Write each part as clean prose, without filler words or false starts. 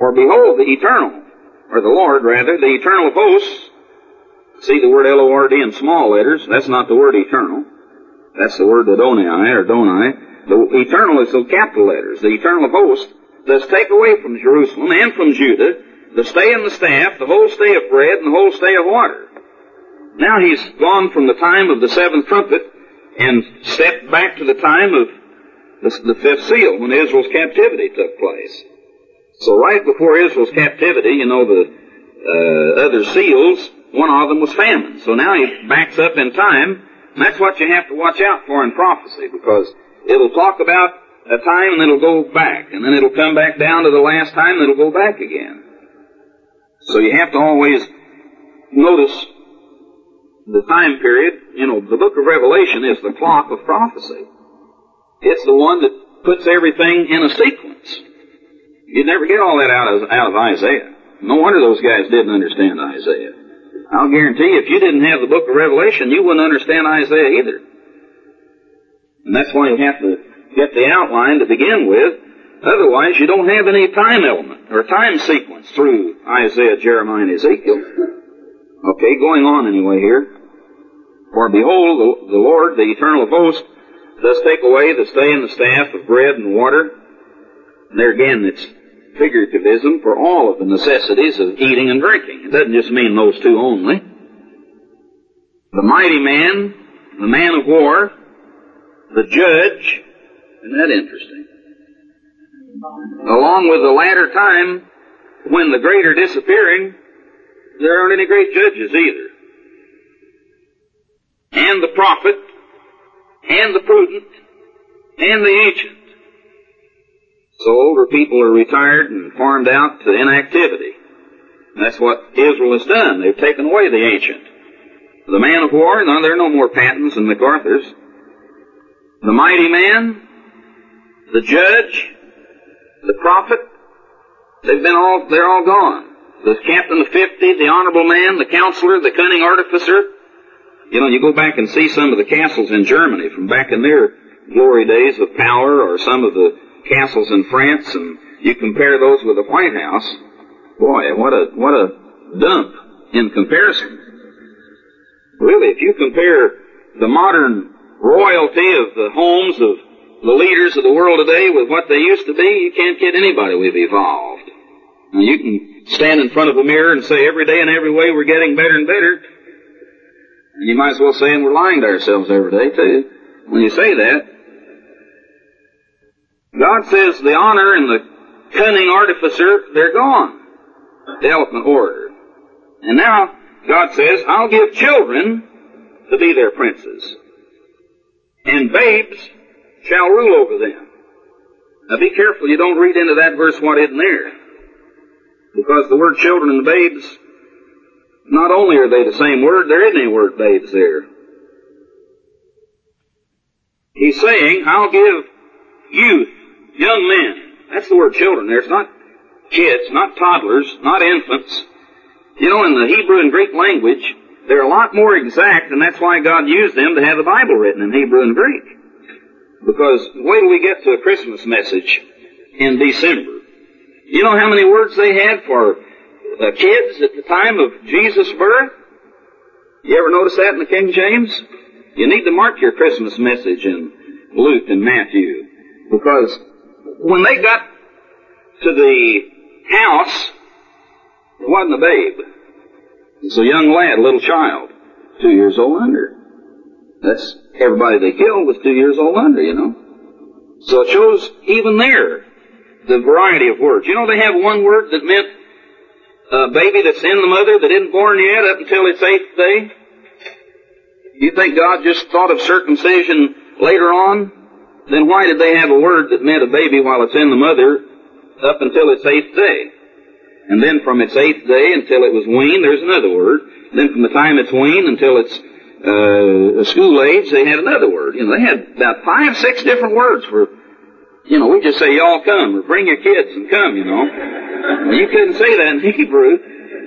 For behold, the eternal, or the Lord rather, the eternal of hosts, see the word L-O-R-D in small letters, that's not the word eternal. That's the word Adonai, or Donai. The eternal is the capital letters. The eternal of hosts does take away from Jerusalem and from Judah the stay and the staff, the whole stay of bread, and the whole stay of water. Now he's gone from the time of the seventh trumpet and stepped back to the time of the fifth seal, when Israel's captivity took place. So right before Israel's captivity, the other seals, one of them was famine. So now he backs up in time, and that's what you have to watch out for in prophecy, because it'll talk about a time and then it'll go back, and then it'll come back down to the last time and it'll go back again. So you have to always notice the time period. The book of Revelation is the clock of prophecy. It's the one that puts everything in a sequence. You'd never get all that out of Isaiah. No wonder those guys didn't understand Isaiah. I'll guarantee you, if you didn't have the book of Revelation, you wouldn't understand Isaiah either. And that's why you have to get the outline to begin with. Otherwise, you don't have any time element or time sequence through Isaiah, Jeremiah, and Ezekiel. Okay, going on anyway here. For behold, the Lord, the eternal of hosts, does take away the stay and the staff of bread and water. And there again, it's figurativism for all of the necessities of eating and drinking. It doesn't just mean those two only. The mighty man, the man of war, the judge, isn't that interesting? Along with the latter time, when the great are disappearing, there aren't any great judges either. And the prophet, and the prudent, and the ancient. So older people are retired and farmed out to inactivity. That's what Israel has done. They've taken away the ancient. The man of war, no, there are no more Pattons and MacArthurs. The mighty man, the judge, the prophet, they're all gone. The captain of 50, the honorable man, the counselor, the cunning artificer. You go back and see some of the castles in Germany from back in their glory days of power, or some of the castles in France, and you compare those with the White House. Boy, what a dump in comparison. Really, if you compare the modern royalty of the homes of the leaders of the world today with what they used to be, you can't kid anybody we've evolved. Now, you can stand in front of a mirror and say every day and every way we're getting better and better. And you might as well say, and we're lying to ourselves every day too, when you say that. God says the honor and the cunning artificer, they're gone. The eloquent orator. And now, God says, I'll give children to be their princes, and babes shall rule over them. Now be careful you don't read into that verse what isn't there. Because the word children and babes, not only are they the same word, there isn't any word babes there. He's saying, I'll give youth, young men. That's the word children there. It's not kids, not toddlers, not infants. In the Hebrew and Greek language, they're a lot more exact, and that's why God used them to have the Bible written in Hebrew and Greek. Because wait till we get to a Christmas message in December. You know how many words they had for kids at the time of Jesus' birth? You ever notice that in the King James? You need to mark your Christmas message in Luke and Matthew. Because when they got to the house, it wasn't a babe. It's a young lad, a little child, 2 years old under. That's everybody they killed was 2 years old under, So it shows even there the variety of words. They have one word that meant a baby that's in the mother that isn't born yet up until its 8th day. You think God just thought of circumcision later on? Then why did they have a word that meant a baby while it's in the mother up until its 8th day? And then from its 8th day until it was weaned, there's another word. Then from the time it's weaned until it's school age, they had another word. They had about 5, 6 different words for, we just say, y'all come, or bring your kids and come, Well, you couldn't say that in Hebrew.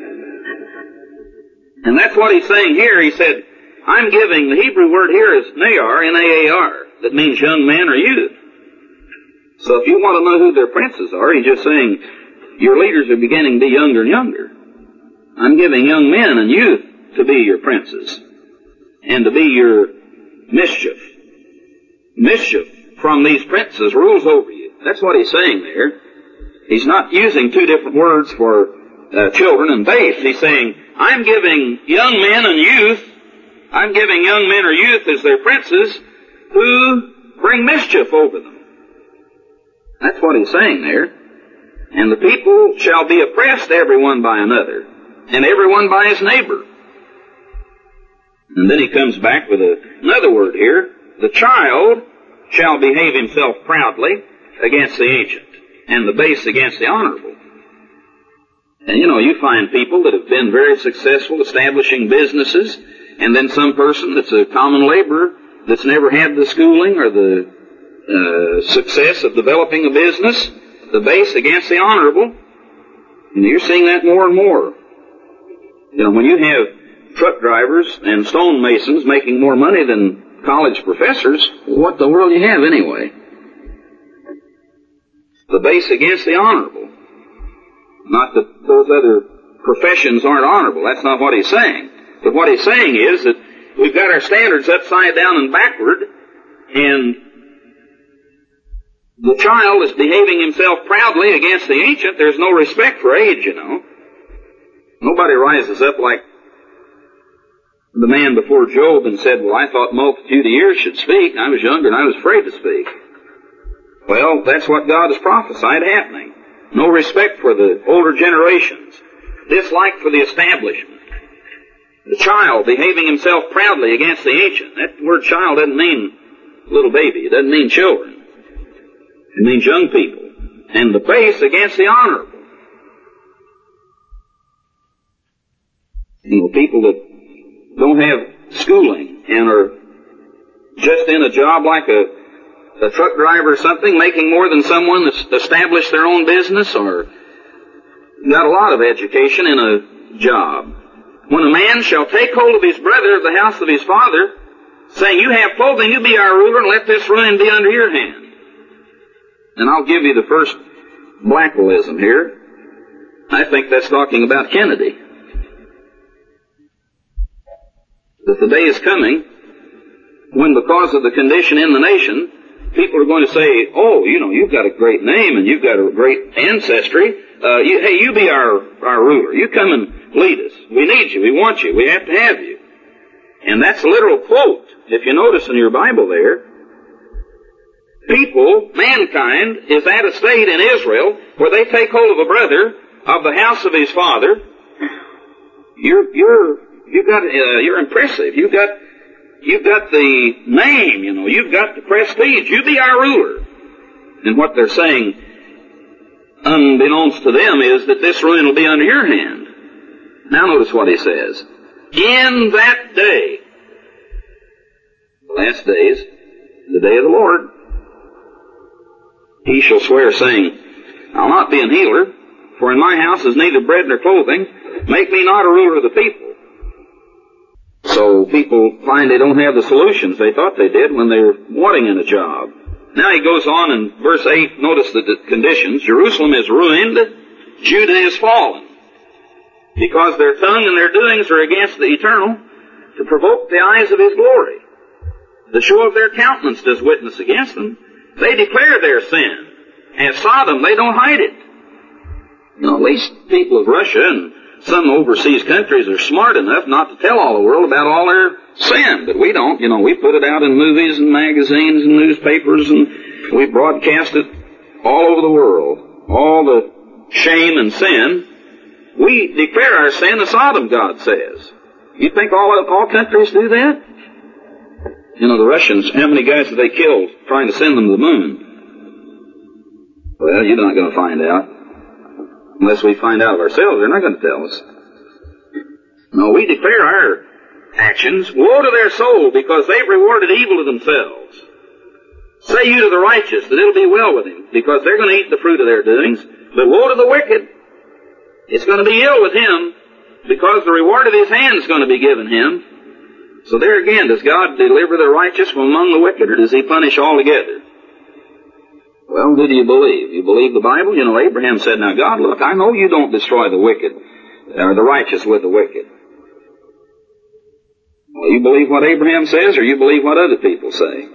And that's what he's saying here. He said, I'm giving, the Hebrew word here is Naar, N-A-A-R, that means young man or youth. So if you want to know who their princes are, he's just saying, Your leaders are beginning to be younger and younger. I'm giving young men and youth to be your princes and to be your mischief. Mischief from these princes rules over you. That's what he's saying there. He's not using two different words for children and base. He's saying, I'm giving young men and youth, I'm giving young men or youth as their princes who bring mischief over them. That's what he's saying there. And the people shall be oppressed, everyone by another, and everyone by his neighbor. And then he comes back with another word here. The child shall behave himself proudly against the ancient, and the base against the honorable. And you find people that have been very successful establishing businesses, and then some person that's a common laborer that's never had the schooling or the success of developing a business, the base against the honorable. And you're seeing that more and more. When you have truck drivers and stonemasons making more money than college professors, what the world do you have anyway? The base against the honorable. Not that those other professions aren't honorable. That's not what he's saying. But what he's saying is that we've got our standards upside down and backward, and the child is behaving himself proudly against the ancient. There's no respect for age, Nobody rises up like the man before Job and said, well, I thought multitude of years should speak. I was younger and I was afraid to speak. Well, that's what God has prophesied happening. No respect for the older generations. Dislike for the establishment. The child behaving himself proudly against the ancient. That word child doesn't mean little baby. It doesn't mean children. It means young people. And the base against the honorable. People that don't have schooling and are just in a job like a truck driver or something, making more than someone that's established their own business or got a lot of education in a job. When a man shall take hold of his brother of the house of his father, saying, you have clothing, you be our ruler, and let this ruin be under your hand. And I'll give you the first Blackwellism here. I think that's talking about Kennedy. That the day is coming when, because of the condition in the nation, people are going to say, oh, you've got a great name and you've got a great ancestry. You be our ruler. You come and lead us. We need you. We want you. We have to have you. And that's a literal quote. If you notice in your Bible there, people, mankind, is at a state in Israel where they take hold of a brother of the house of his father. You're impressive. You've got the name, you've got the prestige. You be our ruler. And what they're saying, unbeknownst to them, is that this ruin will be under your hand. Now notice what he says. In that day, the last days, the day of the Lord, he shall swear, saying, I'll not be an healer, for in my house is neither bread nor clothing. Make me not a ruler of the people. So people find they don't have the solutions they thought they did when they were wanting in a job. Now he goes on in verse 8, notice the conditions. Jerusalem is ruined, Judah is fallen, because their tongue and their doings are against the eternal, to provoke the eyes of his glory. The show of their countenance does witness against them. They declare their sin. As Sodom, they don't hide it. At least people of Russia and some overseas countries are smart enough not to tell all the world about all their sin, but we don't. We put it out in movies and magazines and newspapers, and we broadcast it all over the world. All the shame and sin. We declare our sin as Sodom, God says. You think all countries do that? The Russians, how many guys have they killed trying to send them to the moon? Well, you're not going to find out. Unless we find out of ourselves, they're not going to tell us. No, we declare our actions. Woe to their soul, because they've rewarded evil to themselves. Say you to the righteous that it'll be well with him, because they're going to eat the fruit of their doings. But woe to the wicked. It's going to be ill with him, because the reward of his hand is going to be given him. So there again, does God deliver the righteous from among the wicked, or does he punish altogether? Well, who do you believe? You believe the Bible? You know, Abraham said, now God, look, I know you don't destroy the wicked, or the righteous with the wicked. Well, you believe what Abraham says, or you believe what other people say?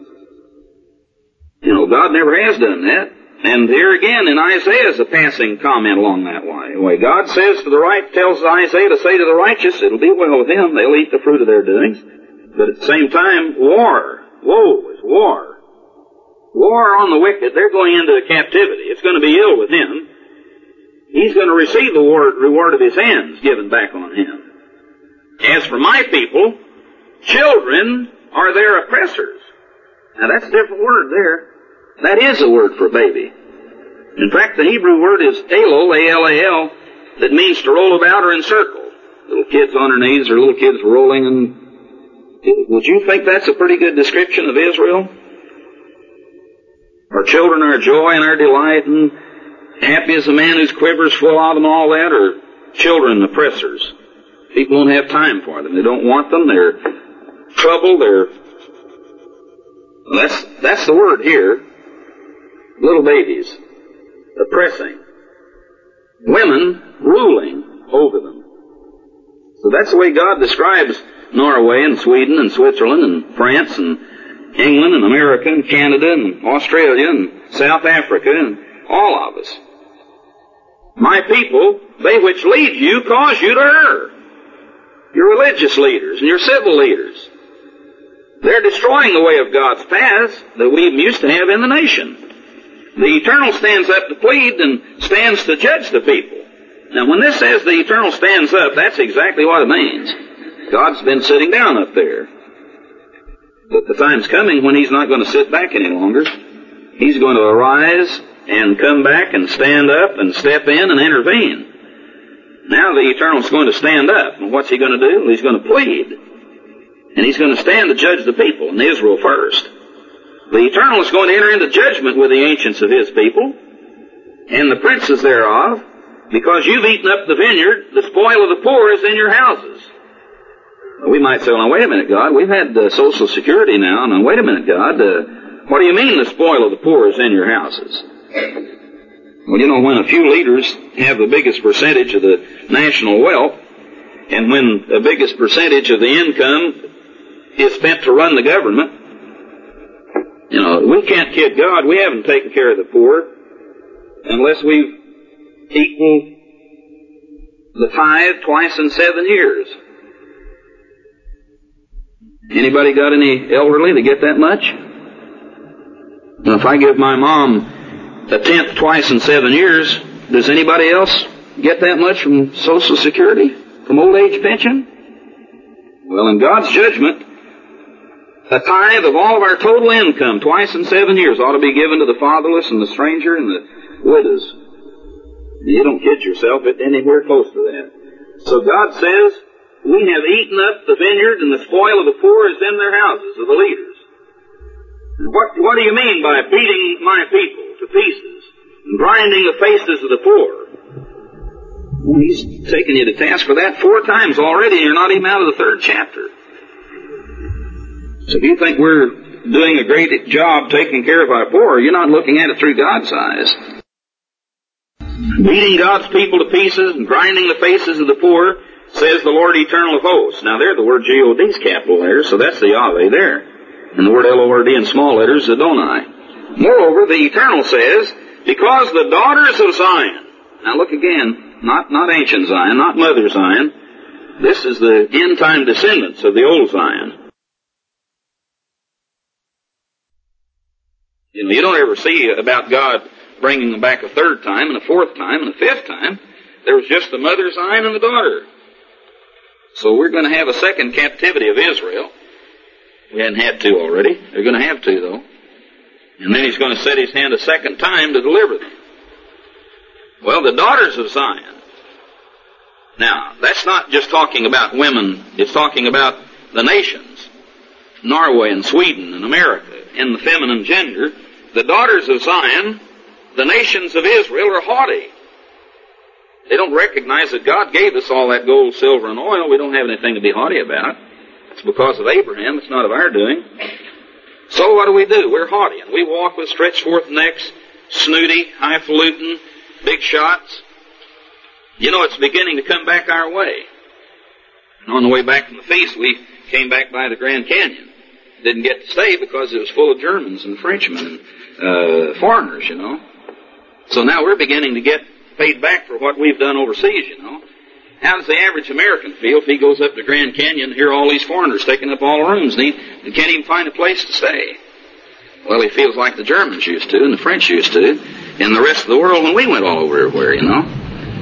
You know, God never has done that. And here again in Isaiah is a passing comment along that way. God says to the right, tells Isaiah to say to the righteous, it'll be well with him, they'll eat the fruit of their doings. But at the same time, woe is war. War on the wicked, they're going into captivity. It's going to be ill with him. He's going to receive the reward of his hands given back on him. As for my people, children are their oppressors. Now that's a different word there. That is a word for baby. In fact, the Hebrew word is elul, A-L-A-L, that means to roll about or encircle. Little kids on their knees or little kids rolling. And would you think that's a pretty good description of Israel? Our children, our joy and our delight, and happy as a man whose quiver's full of them, all that, or children oppressors. People don't have time for them. They don't want them. They're troubled. That's the word here. Little babies, oppressing. Women ruling over them. So that's the way God describes Norway and Sweden and Switzerland and France and England and America and Canada and Australia and South Africa and all of us. My people, they which lead you cause you to err. Your religious leaders and your civil leaders. They're destroying the way of God's paths that we used to have in the nation. The Eternal stands up to plead and stands to judge the people. Now, when this says the Eternal stands up, that's exactly what it means. God's been sitting down up there. But the time's coming when He's not going to sit back any longer. He's going to arise and come back and stand up and step in and intervene. Now the Eternal's going to stand up. And what's He going to do? He's going to plead. And He's going to stand to judge the people, and Israel first. The Eternal is going to enter into judgment with the ancients of His people and the princes thereof, because you've eaten up the vineyard, the spoil of the poor is in your houses. We might say, well, now, wait a minute, God, we've had Social Security now. Now, wait a minute, God, what do you mean the spoil of the poor is in your houses? Well, you know, when a few leaders have the biggest percentage of the national wealth, and when the biggest percentage of the income is spent to run the government, you know, we can't kid God. We haven't taken care of the poor unless we've equaled the tithe twice in 7 years. Anybody got any elderly that get that much? Now, if I give my mom a tenth twice in 7 years, does anybody else get that much from Social Security, from old age pension? Well, in God's judgment, a tithe of all of our total income, twice in 7 years, ought to be given to the fatherless and the stranger and the widows. You don't kid yourself, it's anywhere close to that. So God says, we have eaten up the vineyard, and the spoil of the poor is in their houses, of the leaders. What do you mean by beating my people to pieces and grinding the faces of the poor? Well, He's taken you to task for that 4 times already, and you're not even out of the 3rd chapter. So if you think we're doing a great job taking care of our poor, you're not looking at it through God's eyes. Beating God's people to pieces and grinding the faces of the poor, says the Lord Eternal of Hosts. Now there the word G-O-D's capital letters, so that's the Yahweh there. And the word L-O-R-D in small letters is Adonai. Moreover, the Eternal says, because the daughters of Zion, now look again, not ancient Zion, not mother Zion, this is the end-time descendants of the old Zion. You know, you don't ever see about God bringing them back a 3rd time and a 4th time and a 5th time. There was just the mother Zion and the daughter. So we're going to have a second captivity of Israel. We hadn't had 2 already. They're going to have 2, though. And then He's going to set His hand a second time to deliver them. Well, the daughters of Zion. Now, that's not just talking about women. It's talking about the nations. Norway and Sweden and America in the feminine gender. The daughters of Zion, the nations of Israel, are haughty. They don't recognize that God gave us all that gold, silver, and oil. We don't have anything to be haughty about. It's because of Abraham. It's not of our doing. So what do? We're haughty, and we walk with stretched forth necks, snooty, highfalutin, big shots. You know, it's beginning to come back our way. And on the way back from the feast, we came back by the Grand Canyon. Didn't get to stay because it was full of Germans and Frenchmen and foreigners, you know. So now we're beginning to get paid back for what we've done overseas, you know. How does the average American feel if he goes up to Grand Canyon and hear all these foreigners taking up all the rooms and he can't even find a place to stay? Well, he feels like the Germans used to and the French used to and the rest of the world when we went all over everywhere, you know.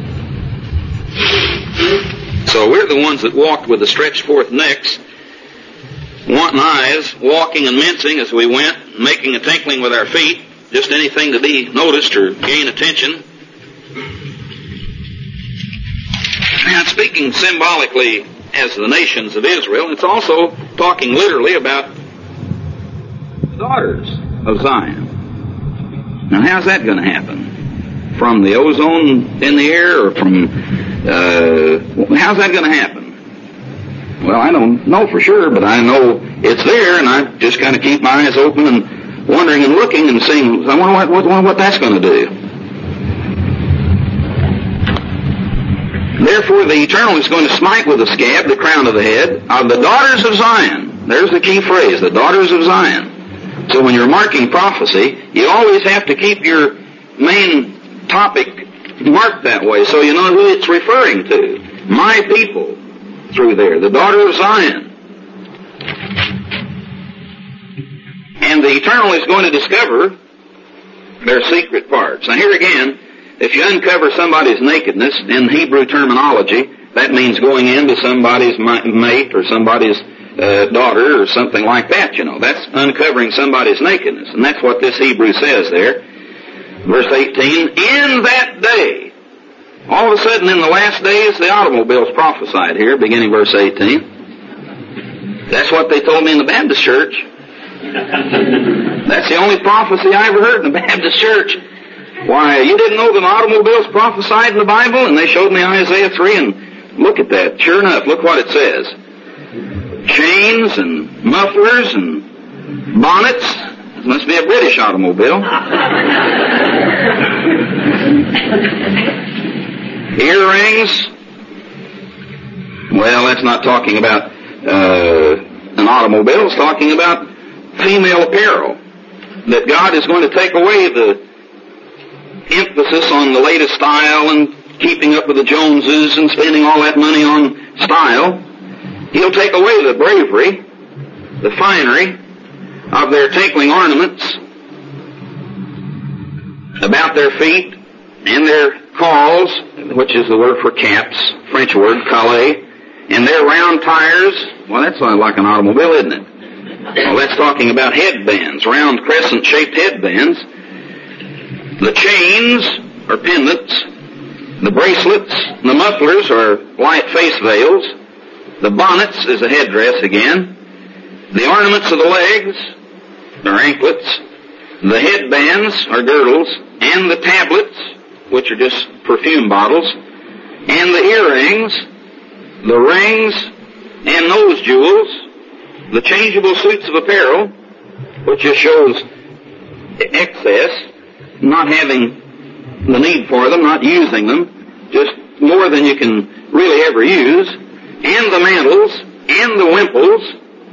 So we're the ones that walked with the stretched forth necks, wanting eyes, walking and mincing as we went, making a tinkling with our feet, just anything to be noticed or gain attention. Now, speaking symbolically as the nations of Israel, it's also talking literally about the daughters of Zion. Now, how's that going to happen? From the ozone in the air, or from, how's that going to happen? Well, I don't know for sure, but I know it's there, and I just kind of keep my eyes open and wondering and looking and seeing, I wonder what that's going to do. Therefore, the Eternal is going to smite with a scab the crown of the head of the daughters of Zion. There's the key phrase, the daughters of Zion. So when you're marking prophecy, you always have to keep your main topic marked that way so you know who it's referring to. My people through there, the daughter of Zion. And the Eternal is going to discover their secret parts. Now here again, if you uncover somebody's nakedness, in Hebrew terminology, that means going into somebody's mate or somebody's daughter or something like that, you know. That's uncovering somebody's nakedness. And that's what this Hebrew says there. Verse 18, in that day, all of a sudden in the last days, the automobile's prophesied here, beginning verse 18. That's what they told me in the Baptist church. That's the only prophecy I ever heard in the Baptist church. Why, you didn't know that automobiles prophesied in the Bible? And they showed me Isaiah 3, and look at that. Sure enough, look what it says. Chains and mufflers and bonnets. It must be a British automobile. Earrings. Well, that's not talking about an automobile. It's talking about female apparel. That God is going to take away the emphasis on the latest style and keeping up with the Joneses and spending all that money on style. He'll take away the bravery, the finery of their tinkling ornaments about their feet and their calls, which is the word for caps, French word, calais, and their round tires. Well, that's like an automobile, isn't it? Well, that's talking about headbands, round crescent-shaped headbands. The chains are pendants. The bracelets, the mufflers are light face veils. The bonnets is a headdress again. The ornaments of the legs are anklets. The headbands are girdles. And the tablets, which are just perfume bottles. And the earrings, the rings, and nose jewels. The changeable suits of apparel, which just shows excess. Not having the need for them, not using them, just more than you can really ever use, and the mantles, and the wimples,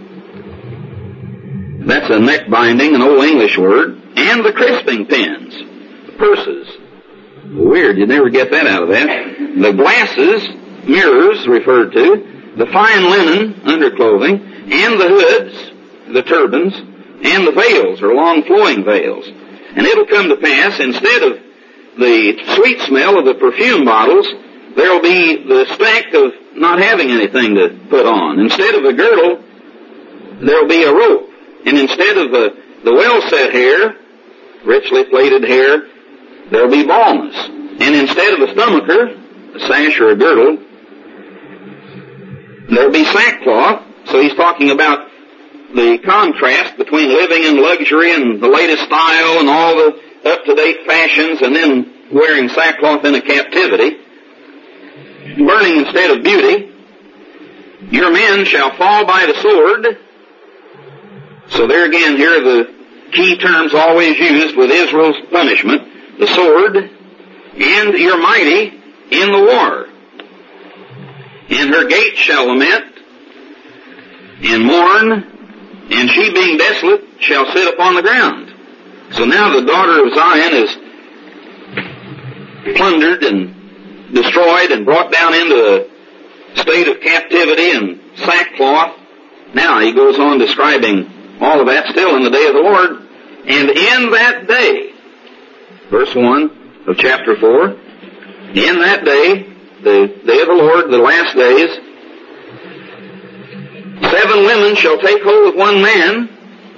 that's a neck binding, an old English word, and the crisping pins, the purses. Weird, you'd never get that out of that. The glasses, mirrors referred to, the fine linen, underclothing, and the hoods, the turbans, and the veils, or long flowing veils. And it'll come to pass, instead of the sweet smell of the perfume bottles, there'll be the stank of not having anything to put on. Instead of a girdle, there'll be a rope. And instead of the well-set hair, richly plaited hair, there'll be baldness. And instead of a stomacher, a sash or a girdle, there'll be sackcloth. So he's talking about the contrast between living in luxury and the latest style and all the up-to-date fashions and then wearing sackcloth in a captivity. Burning instead of beauty. Your men shall fall by the sword, So there again, here are the key terms always used with Israel's punishment: the sword, and you're mighty in the war. And her gates shall lament, and mourn, and she being desolate shall sit upon the ground. So now the daughter of Zion is plundered and destroyed and brought down into a state of captivity and sackcloth. Now he goes on describing all of that still in the day of the Lord. And in that day, verse 1 of chapter 4, in that day, the day of the Lord, the last days, 7 women shall take hold of one man.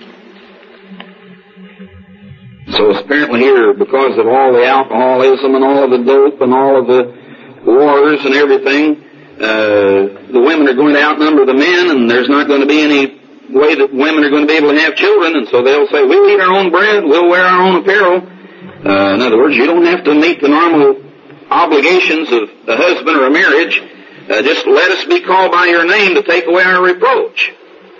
So apparently here, because of all the alcoholism and all of the dope and all of the wars and everything, the women are going to outnumber the men, and there's not going to be any way that women are going to be able to have children, and so they'll say, we'll eat our own bread, we'll wear our own apparel. In other words, you don't have to meet the normal obligations of a husband or a marriage. Just let us be called by your name to take away our reproach.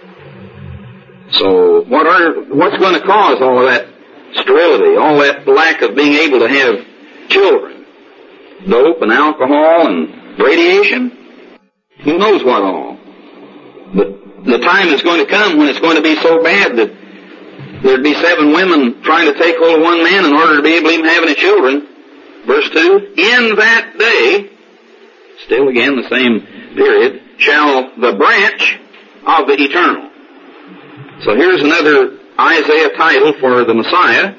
So what's going to cause all of that sterility, all that lack of being able to have children? Dope and alcohol and radiation? Who knows what all? But the time is going to come when it's going to be so bad that there'd be 7 women trying to take hold of one man in order to be able to even have any children. Verse 2, in that day, still again the same period, shall the branch of the eternal. So here's another Isaiah title for the Messiah,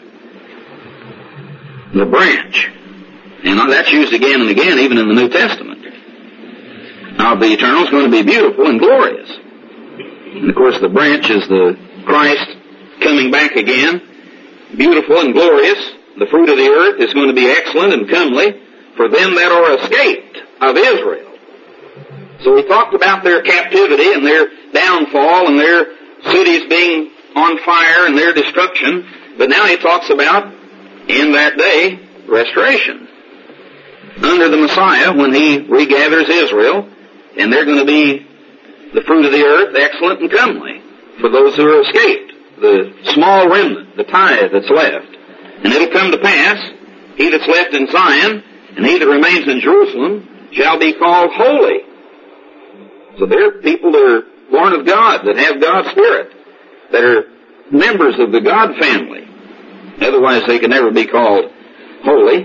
the branch. And that's used again and again, even in the New Testament. Of the eternal is going to be beautiful and glorious. And of course the branch is the Christ coming back again, beautiful and glorious. The fruit of the earth is going to be excellent and comely for them that are escaped of Israel. So he talked about their captivity and their downfall and their cities being on fire and their destruction. But now he talks about, in that day, restoration. Under the Messiah, when he regathers Israel, and they're going to be the fruit of the earth, excellent and comely, for those who are escaped, the small remnant, the tithe that's left. And it'll come to pass, he that's left in Zion, and he that remains in Jerusalem, shall be called holy. So they're people that are born of God, that have God's Spirit, that are members of the God family. Otherwise they can never be called holy.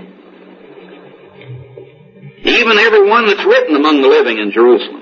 Even every one that's written among the living in Jerusalem.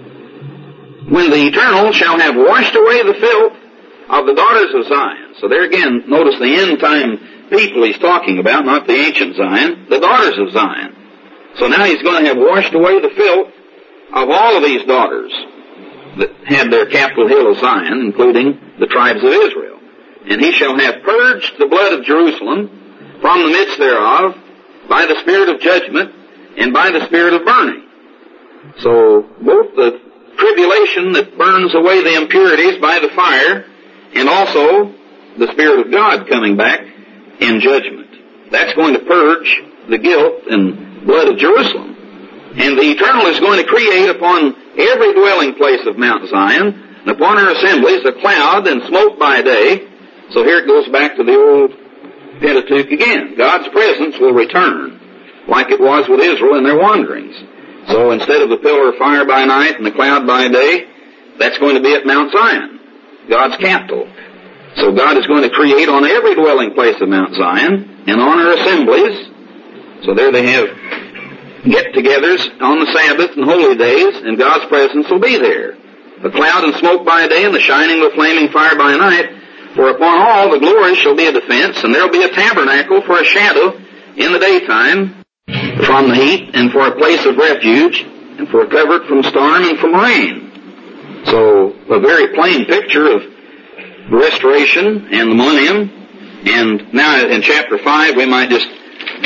When the Eternal shall have washed away the filth of the daughters of Zion. So there again, notice the end time people he's talking about, not the ancient Zion, the daughters of Zion. So now he's going to have washed away the filth of all of these daughters that had their capital hill of Zion, including the tribes of Israel. And he shall have purged the blood of Jerusalem from the midst thereof by the spirit of judgment and by the spirit of burning. So both the tribulation that burns away the impurities by the fire and also the Spirit of God coming back in judgment. That's going to purge the guilt and blood of Jerusalem. And the Eternal is going to create upon every dwelling place of Mount Zion and upon her assemblies a cloud and smoke by day. So here it goes back to the old Pentateuch again. God's presence will return like it was with Israel in their wanderings. So instead of the pillar of fire by night and the cloud by day, that's going to be at Mount Zion, God's capital. So God is going to create on every dwelling place of Mount Zion and on her assemblies. So there they have get-togethers on the Sabbath and holy days, and God's presence will be there. The cloud and smoke by day and the shining of flaming fire by night. For upon all the glory shall be a defense, and there will be a tabernacle for a shadow in the daytime from the heat, and for a place of refuge, and for a covert from storm and from rain. So a very plain picture of restoration and the millennium. And now in chapter 5 we might just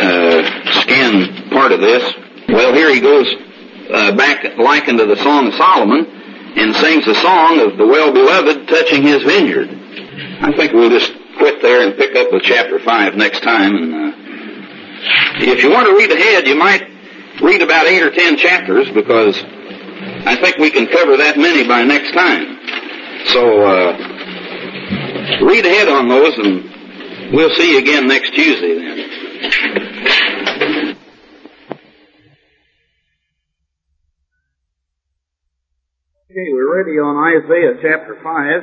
scan part of this. Well, here he goes back likened to the Song of Solomon and sings a song of the well-beloved touching his vineyard. I think we'll just quit there and pick up with chapter 5 next time. And if you want to read ahead, you might read about 8 or 10 chapters, because I think we can cover that many by next time. So Read ahead on those, and we'll see you again next Tuesday then. Okay, we're ready on Isaiah chapter 5.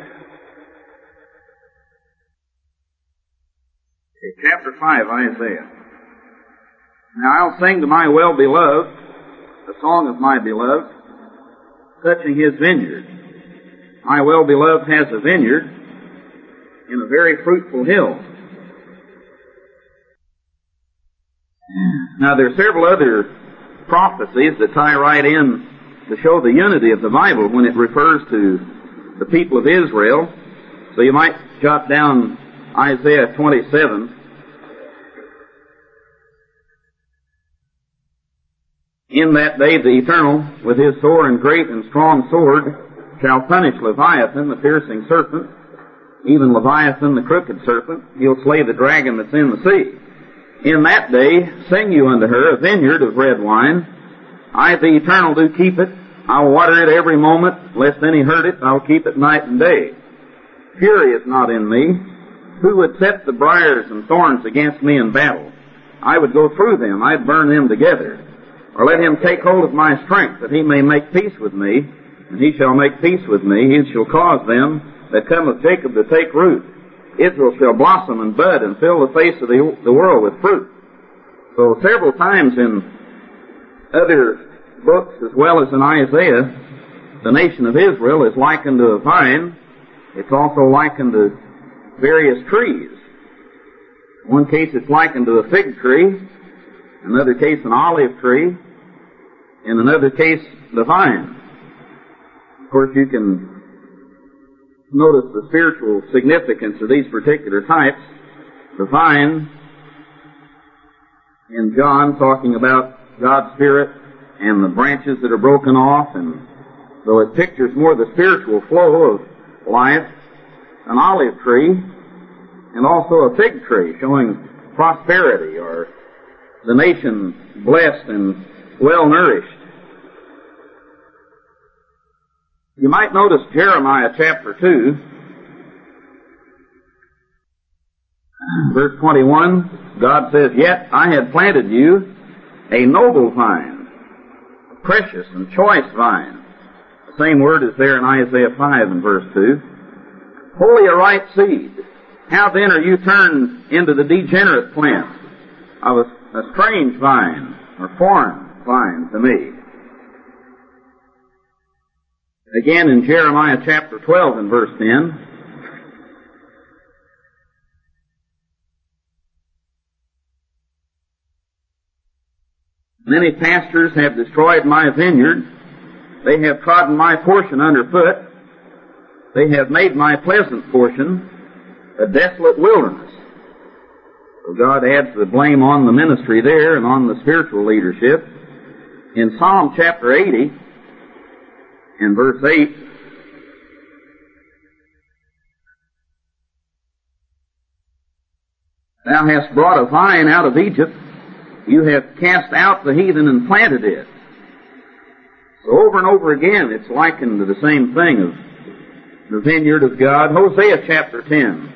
Okay, chapter 5, Isaiah. Now I'll sing to my well-beloved the song of my beloved, touching his vineyard. My well-beloved has a vineyard in a very fruitful hill. Now there are several other prophecies that tie right in to show the unity of the Bible when it refers to the people of Israel. So you might jot down Isaiah 27. In that day the Eternal, with his sore and great and strong sword, shall punish Leviathan, the piercing serpent, even Leviathan, the crooked serpent. He'll slay the dragon that's in the sea. In that day sing you unto her a vineyard of red wine. I, the Eternal, do keep it. I'll water it every moment, lest any hurt it. I'll keep it night and day. Fury is not in me. Who would set the briars and thorns against me in battle? I would go through them. I'd burn them together. Or let him take hold of my strength, that he may make peace with me, and he shall make peace with me. He shall cause them that come of Jacob to take root. Israel shall blossom and bud and fill the face of the world with fruit. So several times in other books, as well as in Isaiah, the nation of Israel is likened to a vine. It's also likened to various trees. In one case it's likened to a fig tree, in another case an olive tree, in another case the vine. Of course, you can notice the spiritual significance of these particular types. The vine in John, talking about God's Spirit and the branches that are broken off, and though it pictures more the spiritual flow of life, an olive tree, and also a fig tree showing prosperity, or the nation blessed and well nourished. You might notice Jeremiah chapter 2, verse 21, God says, Yet I had planted you a noble vine, a precious and choice vine. The same word is there in Isaiah 5 and verse 2. Wholly a right seed. How then are you turned into the degenerate plant of a strange vine, or foreign vine to me? Again in Jeremiah chapter 12 and verse 10, Many pastors have destroyed my vineyard. They have trodden my portion underfoot. They have made my pleasant portion a desolate wilderness. So God adds the blame on the ministry there and on the spiritual leadership. In Psalm chapter 80 and verse 8, Thou hast brought a vine out of Egypt. You have cast out the heathen and planted it. So over and over again it's likened to the same thing of the vineyard of God. Hosea chapter 10.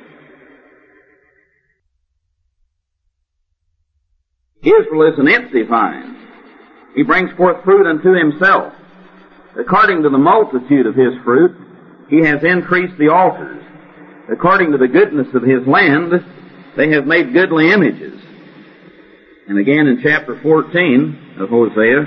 Israel is an empty vine. He brings forth fruit unto himself. According to the multitude of his fruit, he has increased the altars. According to the goodness of his land, they have made goodly images. And again in chapter 14 of Hosea,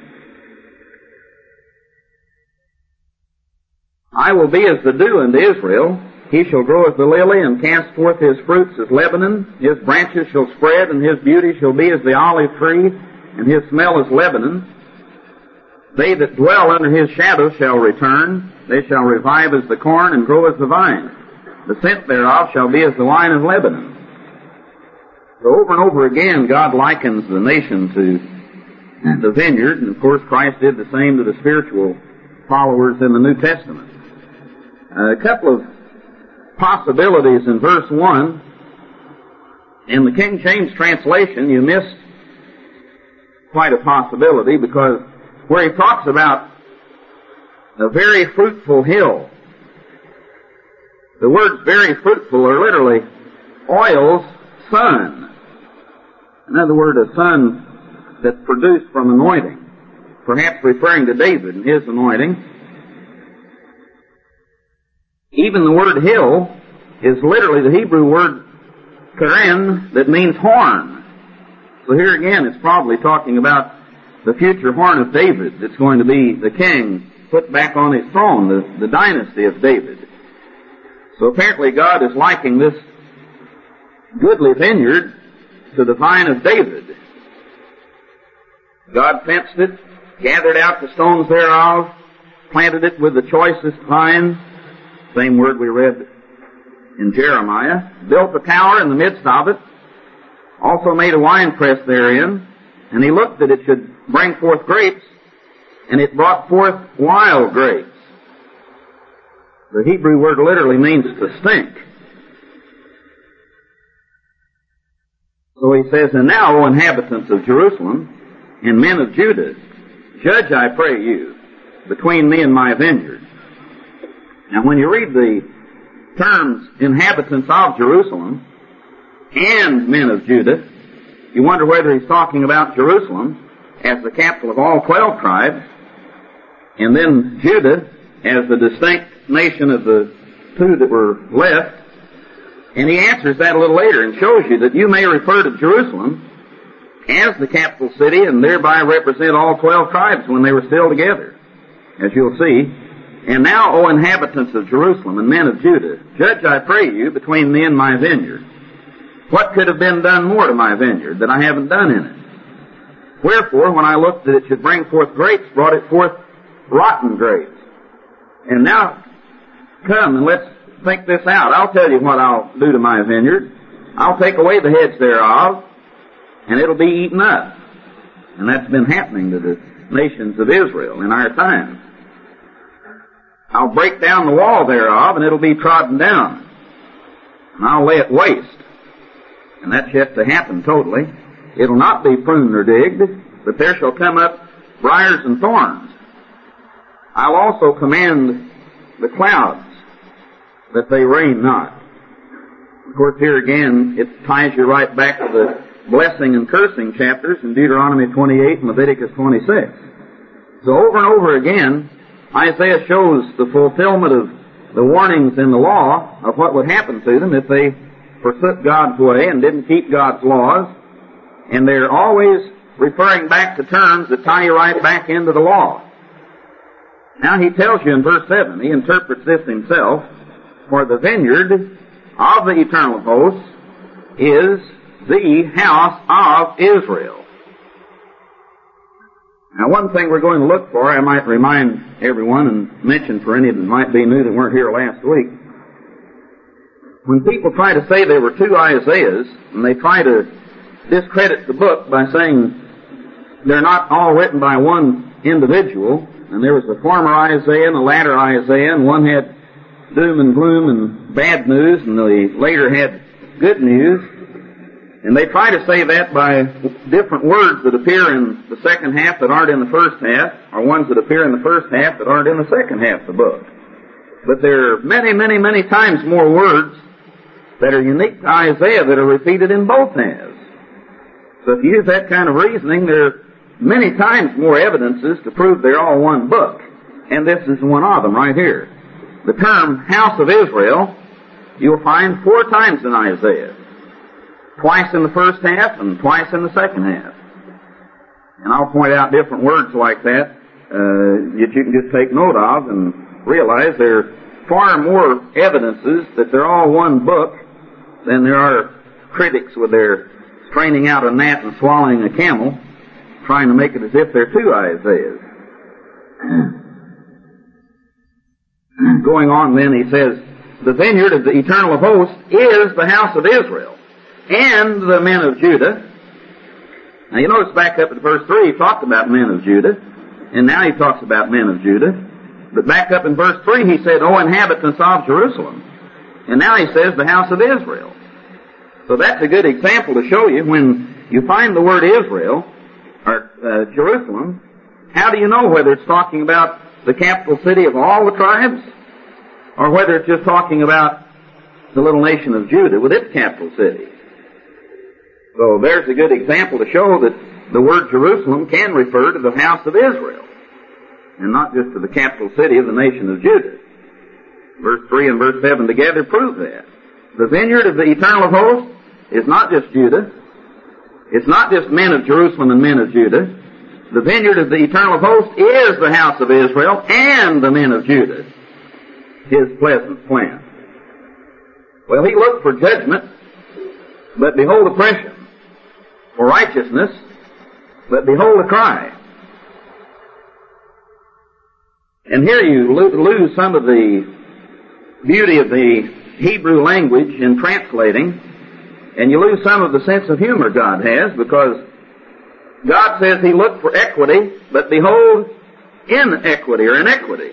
I will be as the dew unto Israel. He shall grow as the lily and cast forth his fruits as Lebanon. His branches shall spread and his beauty shall be as the olive tree and his smell as Lebanon. They that dwell under his shadow shall return. They shall revive as the corn and grow as the vine. The scent thereof shall be as the wine of Lebanon. So over and over again, God likens the nation to the vineyard, and of course Christ did the same to the spiritual followers in the New Testament. A couple of possibilities in verse 1. In the King James translation, you miss quite a possibility, because where he talks about a very fruitful hill, The words very fruitful are literally oil's son. In other words, a son that's produced from anointing, perhaps referring to David and his anointing. Even the word hill is literally the Hebrew word keren that means horn. So here again it's probably talking about the future horn of David that's going to be the king put back on his throne, the dynasty of David. So apparently God is likening this goodly vineyard to the vine of David. God fenced it, gathered out the stones thereof, planted it with the choicest vine, same word we read in Jeremiah, built a tower in the midst of it, also made a winepress therein, and he looked that it should bring forth grapes, and it brought forth wild grapes. The Hebrew word literally means to stink. So he says, and now, O inhabitants of Jerusalem, and men of Judah, judge, I pray you, between me and my vineyard. Now when you read the terms inhabitants of Jerusalem and men of Judah, you wonder whether he's talking about Jerusalem as the capital of all 12 tribes, and then Judah as the distinct nation of the two that were left. And he answers that a little later and shows you that you may refer to Jerusalem as the capital city and thereby represent all 12 tribes when they were still together, as you'll see. And now, O inhabitants of Jerusalem and men of Judah, judge, I pray you, between me and my vineyard. What could have been done more to my vineyard that I haven't done in it? Wherefore, when I looked that it should bring forth grapes, brought it forth rotten grapes. And now, come and let's think this out. I'll tell you what I'll do to my vineyard. I'll take away the heads thereof, and it'll be eaten up. And that's been happening to the nations of Israel in our time. I'll break down the wall thereof, and it'll be trodden down. And I'll lay it waste. And that's yet to happen totally. It'll not be pruned or digged, but there shall come up briars and thorns. I'll also command the clouds that they rain not. Of course, here again, it ties you right back to the blessing and cursing chapters in Deuteronomy 28 and Leviticus 26. So over and over again, Isaiah shows the fulfillment of the warnings in the law of what would happen to them if they forsook God's way and didn't keep God's laws. And they're always referring back to terms that tie you right back into the law. Now he tells you in verse 7, he interprets this himself, for the vineyard of the eternal hosts is the house of Israel. Now one thing we're going to look for, I might remind everyone and mention for any that might be new that weren't here last week. When people try to say there were two Isaiahs, and they try to discredit the book by saying they're not all written by one individual, and there was a former Isaiah and a latter Isaiah, and one had doom and gloom and bad news, and the later had good news. And they try to say that by different words that appear in the second half that aren't in the first half, or ones that appear in the first half that aren't in the second half of the book. But there are many, many, many times more words that are unique to Isaiah that are repeated in both halves. So if you use that kind of reasoning, there are many times more evidences to prove they're all one book. And this is one of them right here. The term house of Israel, you'll find 4 times in Isaiah. Twice in the first half and twice in the second half. And I'll point out different words like that that you can just take note of and realize there are far more evidences that they're all one book than there are critics with their straining out a gnat and swallowing a camel, trying to make it as if they're 2 Isaiahs. Going on then, he says, the vineyard of the eternal of hosts is the house of Israel and the men of Judah. Now you notice back up at verse 3, he talked about men of Judah, and now he talks about men of Judah. But back up in verse 3, he said, O inhabitants of Jerusalem. And now he says, the house of Israel. So that's a good example to show you when you find the word Israel, or Jerusalem, how do you know whether it's talking about the capital city of all the tribes, or whether it's just talking about the little nation of Judah with its capital city. So there's a good example to show that the word Jerusalem can refer to the house of Israel, and not just to the capital city of the nation of Judah. Verse 3 and verse 7 together prove that. The vineyard of the eternal of hosts is not just Judah. It's not just men of Jerusalem and men of Judah. The vineyard of the eternal of hosts is the house of Israel and the men of Judah, his pleasant plan. Well, he looked for judgment, but behold oppression. For righteousness, but behold a cry. And here you lose some of the beauty of the Hebrew language in translating, and you lose some of the sense of humor God has, because God says he looked for equity, but behold inequity or inequity.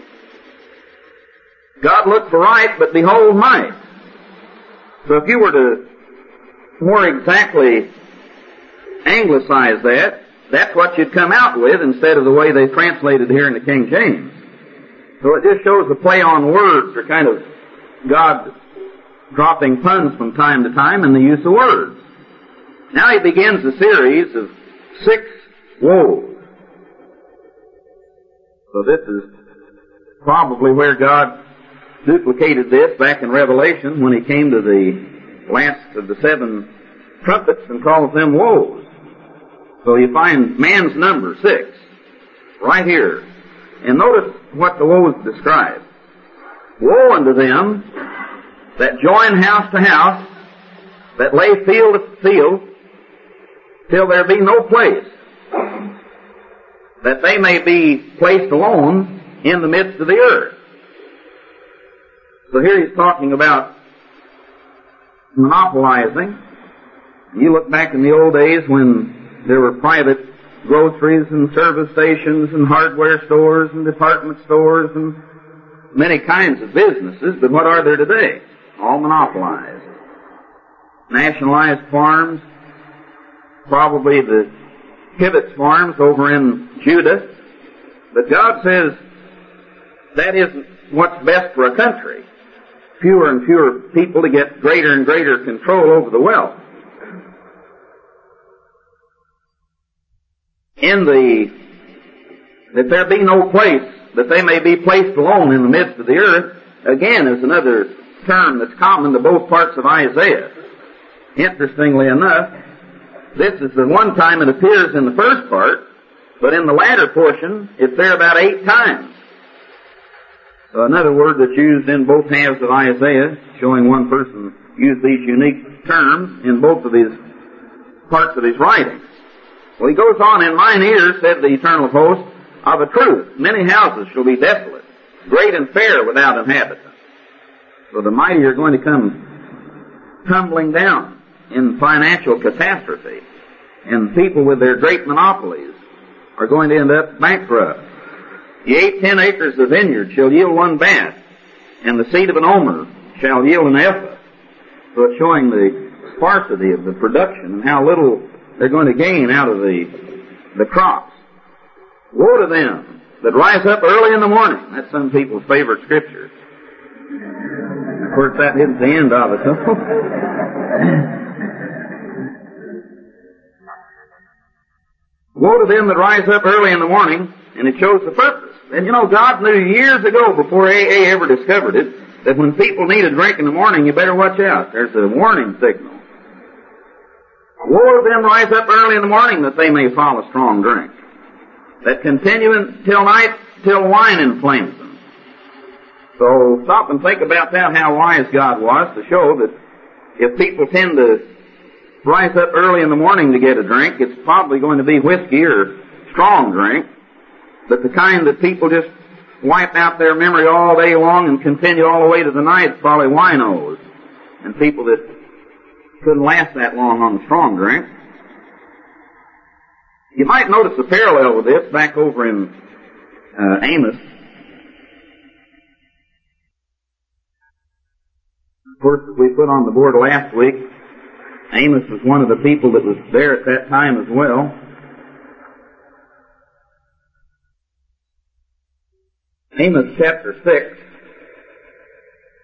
God looked for right, but behold might. So if you were to more exactly anglicize that, that's what you'd come out with instead of the way they translated here in the King James. So it just shows the play on words, or kind of God dropping puns from time to time in the use of words. Now he begins a series of 6 woes. So this is probably where God duplicated this back in Revelation when he came to the last of the 7 trumpets and calls them woes. So you find man's number, 6, right here. And notice what the woes describe. Woe unto them that join house to house, that lay field to field, till there be no place, that they may be placed alone in the midst of the earth. So here he's talking about monopolizing. You look back in the old days when there were private groceries and service stations and hardware stores and department stores and many kinds of businesses, but what are there today? All monopolized. Nationalized farms, probably the Kibitz farms over in Judah. But God says that isn't what's best for a country. Fewer and fewer people to get greater and greater control over the wealth. That there be no place, that they may be placed alone in the midst of the earth, again is another term that's common to both parts of Isaiah. Interestingly enough, this is the one time it appears in the first part, but in the latter portion, it's there about 8 times. So another word that's used in both halves of Isaiah, showing one person used these unique terms in both of these parts of his writing. Well, he goes on, in mine ears, said the eternal host, of a truth, many houses shall be desolate, great and fair without inhabitants. So the mighty are going to come tumbling down in financial catastrophe, and people with their great monopolies are going to end up bankrupt. Yea, 10 acres of vineyard shall yield 1 bath, and the seed of an omer shall yield an ephah. So it's showing the sparsity of the production and how little they're going to gain out of the crops. Woe to them that rise up early in the morning. That's some people's favorite scripture. Of course, that isn't the end of it, though. Woe to them that rise up early in the morning, and it shows the purpose. And you know, God knew years ago, before AA ever discovered it, that when people need a drink in the morning, you better watch out. There's a warning signal. Woe to them rise up early in the morning, that they may follow strong drink, that continue until night, till wine inflames them. So stop and think about that, how wise God was to show that if people tend to rise up early in the morning to get a drink, it's probably going to be whiskey or strong drink, but the kind that people just wipe out their memory all day long and continue all the way to the night is probably winos, and people that couldn't last that long on the strong drink. You might notice a parallel with this back over in Amos. Of course, as we put on the board last week, Amos was one of the people that was there at that time as well. Amos chapter 6.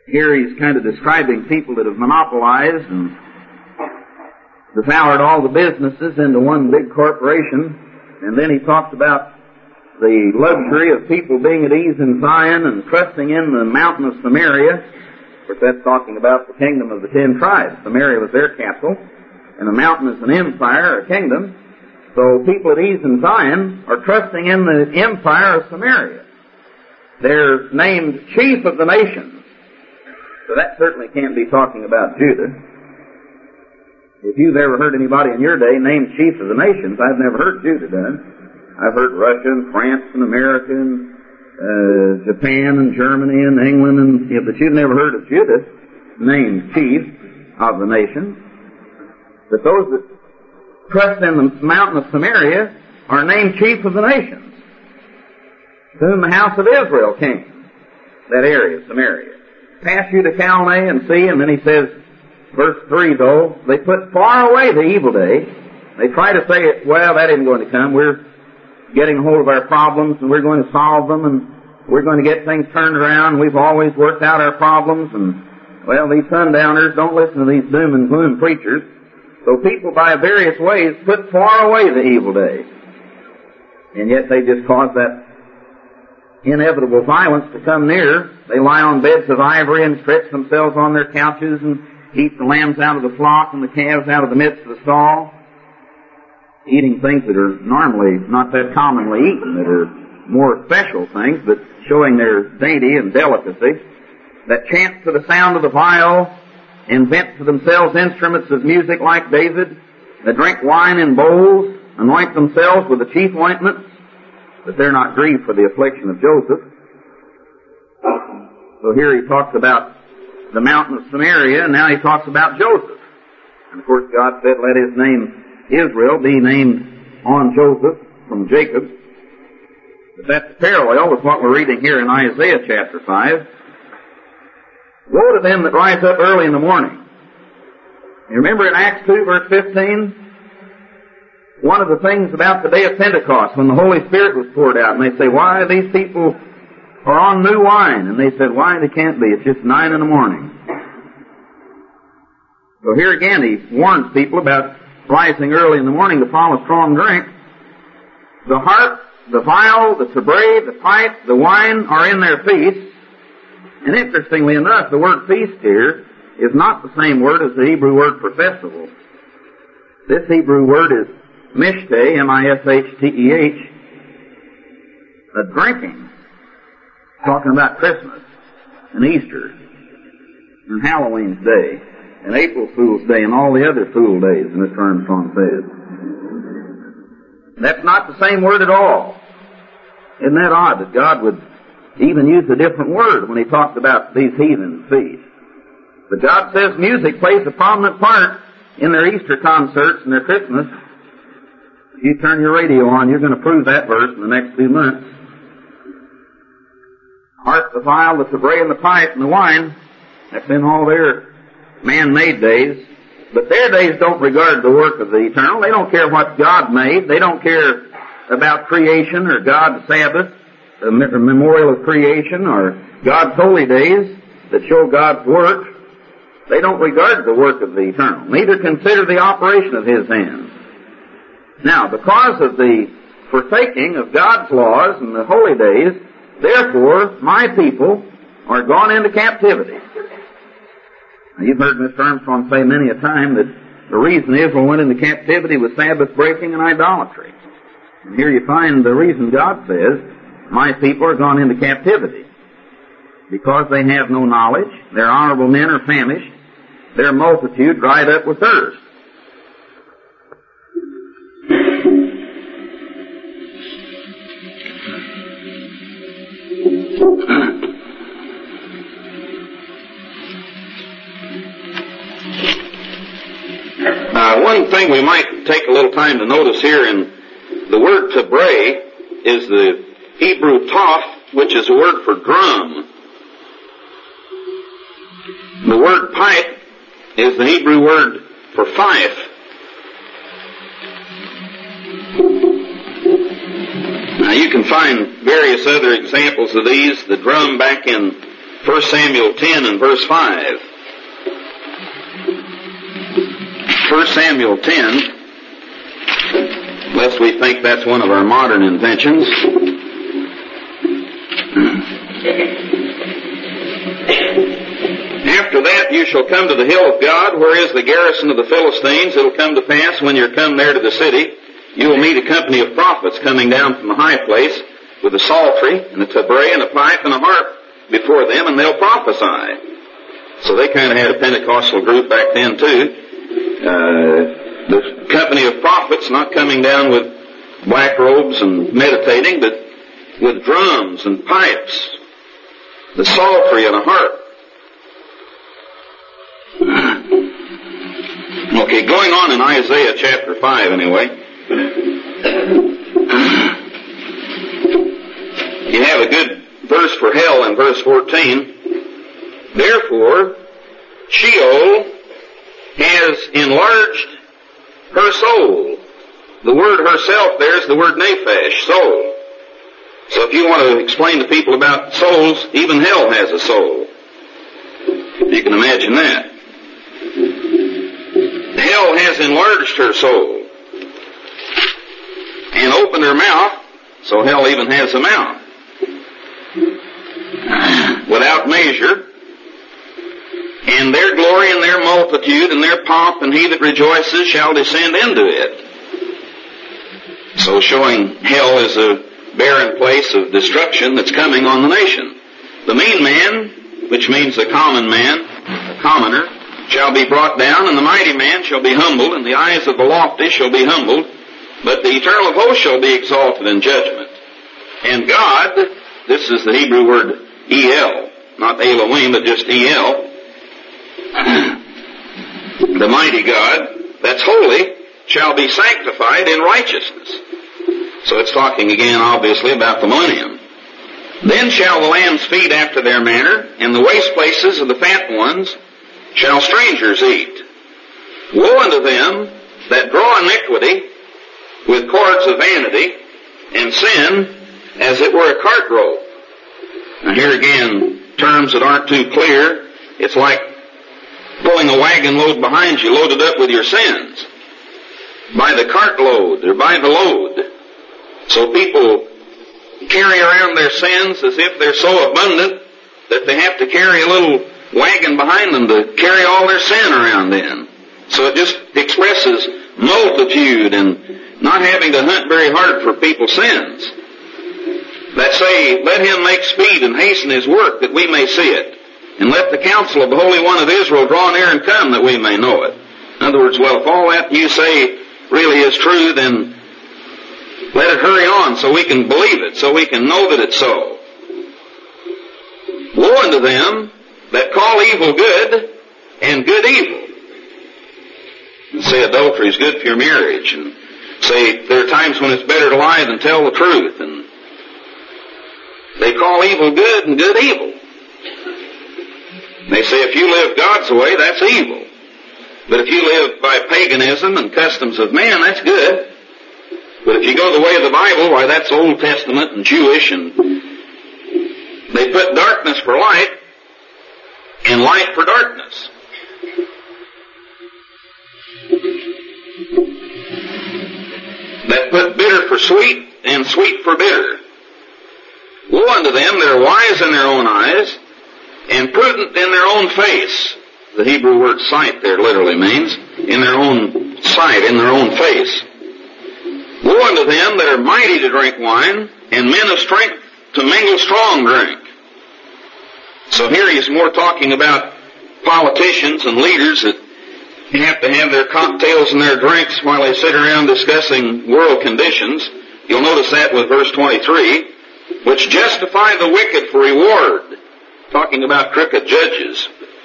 Here he's kind of describing people that have monopolized and devoured all the businesses into one big corporation. And then he talks about the luxury of people being at ease in Zion and trusting in the mountain of Samaria. Of course, that's talking about the kingdom of the 10 tribes. Samaria was their capital, and a mountain is an empire, a kingdom. So people at ease in Zion are trusting in the empire of Samaria. They're named chief of the nations. So that certainly can't be talking about Judah. If you've ever heard anybody in your day named chief of the nations, I've never heard Judah done. I've heard Russia and France and America and Japan and Germany and England, but you've never heard of Judah named chief of the nations. But those that trust in the mountain of Samaria are named chief of the nations, to whom the house of Israel came, that area, Samaria. Pass you to Calneh and see, and then he says, verse 3 though, they put far away the evil day. They try to say, well, that isn't going to come. We're getting a hold of our problems and we're going to solve them and we're going to get things turned around. We've always worked out our problems, and, well, these sundowners don't listen to these doom and gloom preachers. So people by various ways put far away the evil day. And yet they just cause that inevitable violence to come near. They lie on beds of ivory and stretch themselves on their couches and eat the lambs out of the flock and the calves out of the midst of the stall, eating things that are normally not that commonly eaten, that are more special things, but showing their dainty and delicacy, that chant to the sound of the viol, invent for themselves instruments of music like David, that drink wine in bowls, anoint themselves with the chief ointments, but they're not grieved for the affliction of Joseph. So here he talks about the mountain of Samaria, and now he talks about Joseph. And of course God said, let his name Israel be named on Joseph from Jacob. But that's parallel with what we're reading here in Isaiah chapter 5. Woe to them that rise up early in the morning. You remember in Acts 2 verse 15? One of the things about the day of Pentecost, when the Holy Spirit was poured out, and they say, why these people are on new wine? And they said, why, they can't be. It's just 9 in the morning. So here again he warns people about rising early in the morning to follow strong drink. The harp, the viol, the tabret, the pipe, the wine are in their feasts. And interestingly enough, the word feast here is not the same word as the Hebrew word for festival. This Hebrew word is mishteh, M-I-S-H-T-E-H, a drinking. Talking about Christmas and Easter and Halloween's Day and April Fool's Day and all the other fool days, in Mr. Armstrong says. That's not the same word at all. Isn't that odd that God would even use a different word when he talked about these heathen feasts? But God says music plays a prominent part in their Easter concerts and their Christmas. If you turn your radio on, you're going to prove that verse in the next few months. Harp, the viol, the tabret, and the pipe, and the wine, that's in all their man-made days. But their days don't regard the work of the eternal. They don't care what God made. They don't care about creation or God's Sabbath, the memorial of creation, or God's holy days that show God's work. They don't regard the work of the eternal, neither consider the operation of his hands. Now, because of the forsaking of God's laws and the holy days, therefore, my people are gone into captivity. Now, you've heard Mr. Armstrong say many a time that the reason Israel went into captivity was Sabbath breaking and idolatry. And here you find the reason God says, my people are gone into captivity. Because they have no knowledge, their honorable men are famished, their multitude dried up with thirst. One thing we might take a little time to notice here, in the word tabret is the Hebrew taf, which is a word for drum. The word pipe is the Hebrew word for fife. Now you can find various other examples of these. The drum back in 1 Samuel 10 and verse 5. 1 Samuel 10, lest we think that's one of our modern inventions. After that you shall come to the hill of God, where is the garrison of the Philistines. It will come to pass, when you're come there to the city, you will meet a company of prophets coming down from the high place with a psaltery and a tabret and a pipe and a harp before them, and they'll prophesy. So they kind of had a Pentecostal group back then too. The company of prophets not coming down with black robes and meditating, but with drums and pipes, the psaltery and a harp. Okay, going on in Isaiah chapter 5 anyway. You have a good verse for hell in verse 14. Therefore, Sheol has enlarged her soul. The word herself there is the word nephesh, soul. So if you want to explain to people about souls, even hell has a soul. You can imagine that. Hell has enlarged her soul and opened her mouth, so hell even has a mouth, without measure, and their glory and their multitude and their pomp, and he that rejoices shall descend into it. So showing hell is a barren place of destruction that's coming on the nation. The mean man, which means the common man, a commoner, shall be brought down, and the mighty man shall be humbled, and the eyes of the lofty shall be humbled, but the eternal of hosts shall be exalted in judgment. And God, this is the Hebrew word El, not Elohim, but just El, the mighty God, that's holy, shall be sanctified in righteousness. So it's talking again, obviously, about the millennium. Then shall the lambs feed after their manner, and the waste places of the fat ones shall strangers eat. Woe unto them that draw iniquity with cords of vanity, and sin as it were a cart rope. Now here again, terms that aren't too clear. It's like pulling a wagon load behind you, loaded up with your sins, by the cart load, or by the load. So people carry around their sins as if they're so abundant that they have to carry a little wagon behind them to carry all their sin around in. So it just expresses multitude and not having to hunt very hard for people's sins. That say, let him make speed and hasten his work that we may see it. And let the counsel of the Holy One of Israel draw near and come that we may know it. In other words, well, if all that you say really is true, then let it hurry on so we can believe it, so we can know that it's so. Woe unto them that call evil good and good evil. And say adultery is good for your marriage, and say there are times when it's better to lie than tell the truth, and they call evil good and good evil. They say if you live God's way, that's evil. But if you live by paganism and customs of man, that's good. But if you go the way of the Bible, why, that's Old Testament and Jewish, and they put darkness for light and light for darkness. That put bitter for sweet and sweet for bitter. Woe unto them that are wise in their own eyes and prudent in their own face. The Hebrew word sight there literally means in their own sight, in their own face. Woe unto them that are mighty to drink wine and men of strength to mingle strong drink. So here he's more talking about politicians and leaders that have to have their cocktails and their drinks while they sit around discussing world conditions. You'll notice that with verse 23, which justify the wicked for reward, talking about crooked judges,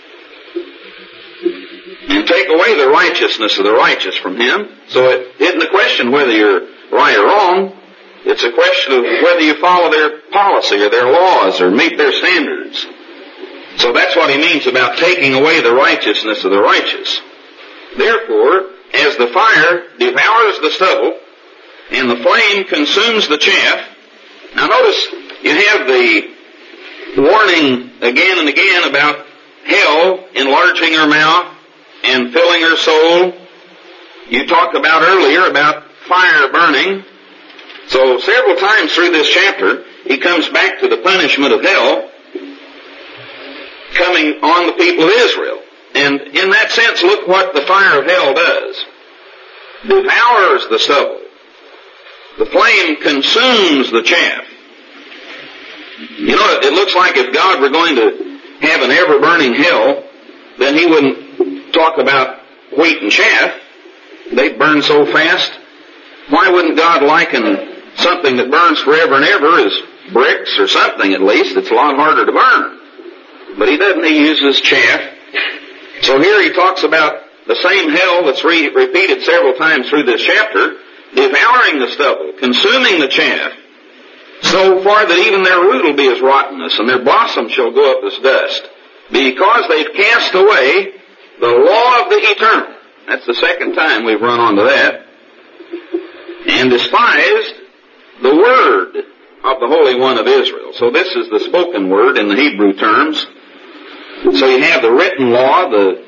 and take away the righteousness of the righteous from him. So it isn't a question whether you're right or wrong. It's a question of whether you follow their policy or their laws or meet their standards. So that's what he means about taking away the righteousness of the righteous. Therefore, as the fire devours the stubble and the flame consumes the chaff. Now notice you have the warning again and again about hell enlarging her mouth and filling her soul. You talked about earlier about fire burning. So several times through this chapter, he comes back to the punishment of hell coming on the people of Israel. And in that sense, look what the fire of hell does. Devours the stubble. The flame consumes the chaff. You know, it looks like if God were going to have an ever-burning hell, then he wouldn't talk about wheat and chaff. They burn so fast. Why wouldn't God liken something that burns forever and ever as bricks or something at least? It's a lot harder to burn. But he doesn't. He uses chaff. So here he talks about the same hell that's repeated several times through this chapter, devouring the stubble, consuming the chaff, so far that even their root will be as rottenness, and their blossom shall go up as dust, because they've cast away the law of the eternal. That's the second time we've run onto that. And despised the word of the Holy One of Israel. So this is the spoken word in the Hebrew terms. So you have the written law, the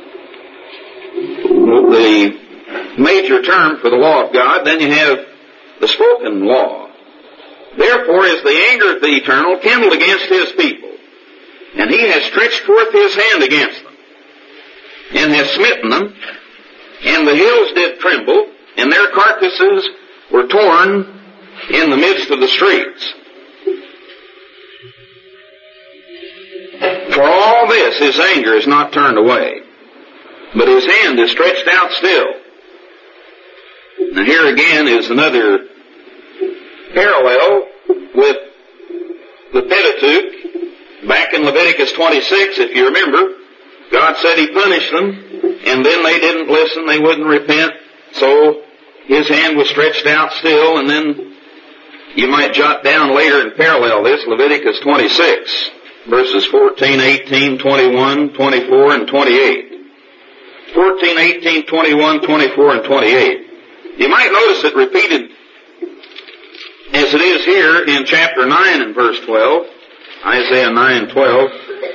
major term for the law of God. Then you have the spoken law. Therefore is the anger of the Eternal kindled against his people, and he has stretched forth his hand against them, and has smitten them, and the hills did tremble, and their carcasses were torn in the midst of the streets. For all this his anger is not turned away, but his hand is stretched out still. Now here again is another parallel with the Pentateuch. Back in Leviticus 26, if you remember, God said he punished them, and then they didn't listen, they wouldn't repent, so his hand was stretched out still, and then you might jot down later and parallel this, Leviticus 26, verses 14, 18, 21, 24, and 28. 14, 18, 21, 24, and 28. You might notice it repeated as it is here in chapter 9 and verse 12, Isaiah 9:12.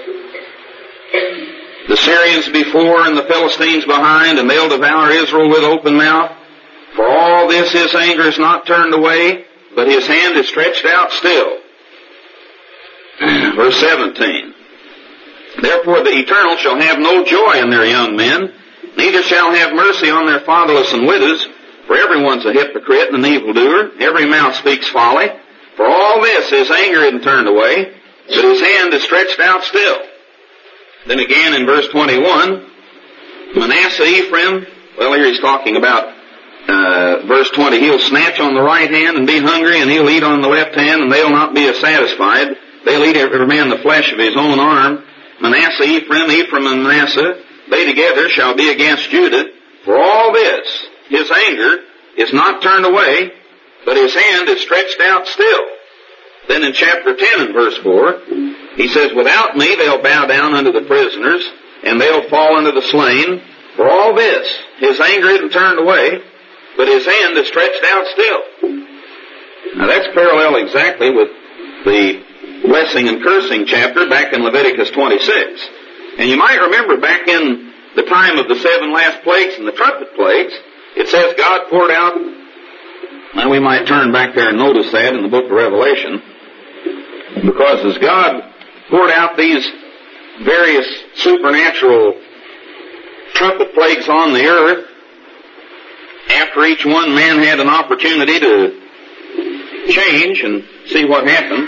The Syrians before and the Philistines behind, and they'll devour Israel with open mouth. For all this his anger is not turned away, but his hand is stretched out still. Verse 17. Therefore the Eternal shall have no joy in their young men, neither shall have mercy on their fatherless and widows. For everyone's a hypocrite and an evildoer. Every mouth speaks folly. For all this his anger isn't turned away, but his hand is stretched out still. Then again in verse 21, Manasseh, Ephraim, well here he's talking about verse 20, he'll snatch on the right hand and be hungry, and he'll eat on the left hand, and they'll not be satisfied. They'll eat every man the flesh of his own arm. Manasseh, Ephraim, Ephraim and Manasseh, they together shall be against Judah. For all this his anger is not turned away, but his hand is stretched out still. Then in chapter 10 and verse 4, he says, without me they'll bow down unto the prisoners, and they'll fall unto the slain. For all this his anger isn't turned away, but his hand is stretched out still. Now that's parallel exactly with the blessing and cursing chapter back in Leviticus 26. And you might remember back in the time of the 7 last plagues and the trumpet plagues, it says God poured out, and we might turn back there and notice that in the book of Revelation, because as God poured out these various supernatural trumpet plagues on the earth, after each one man had an opportunity to change and see what happened.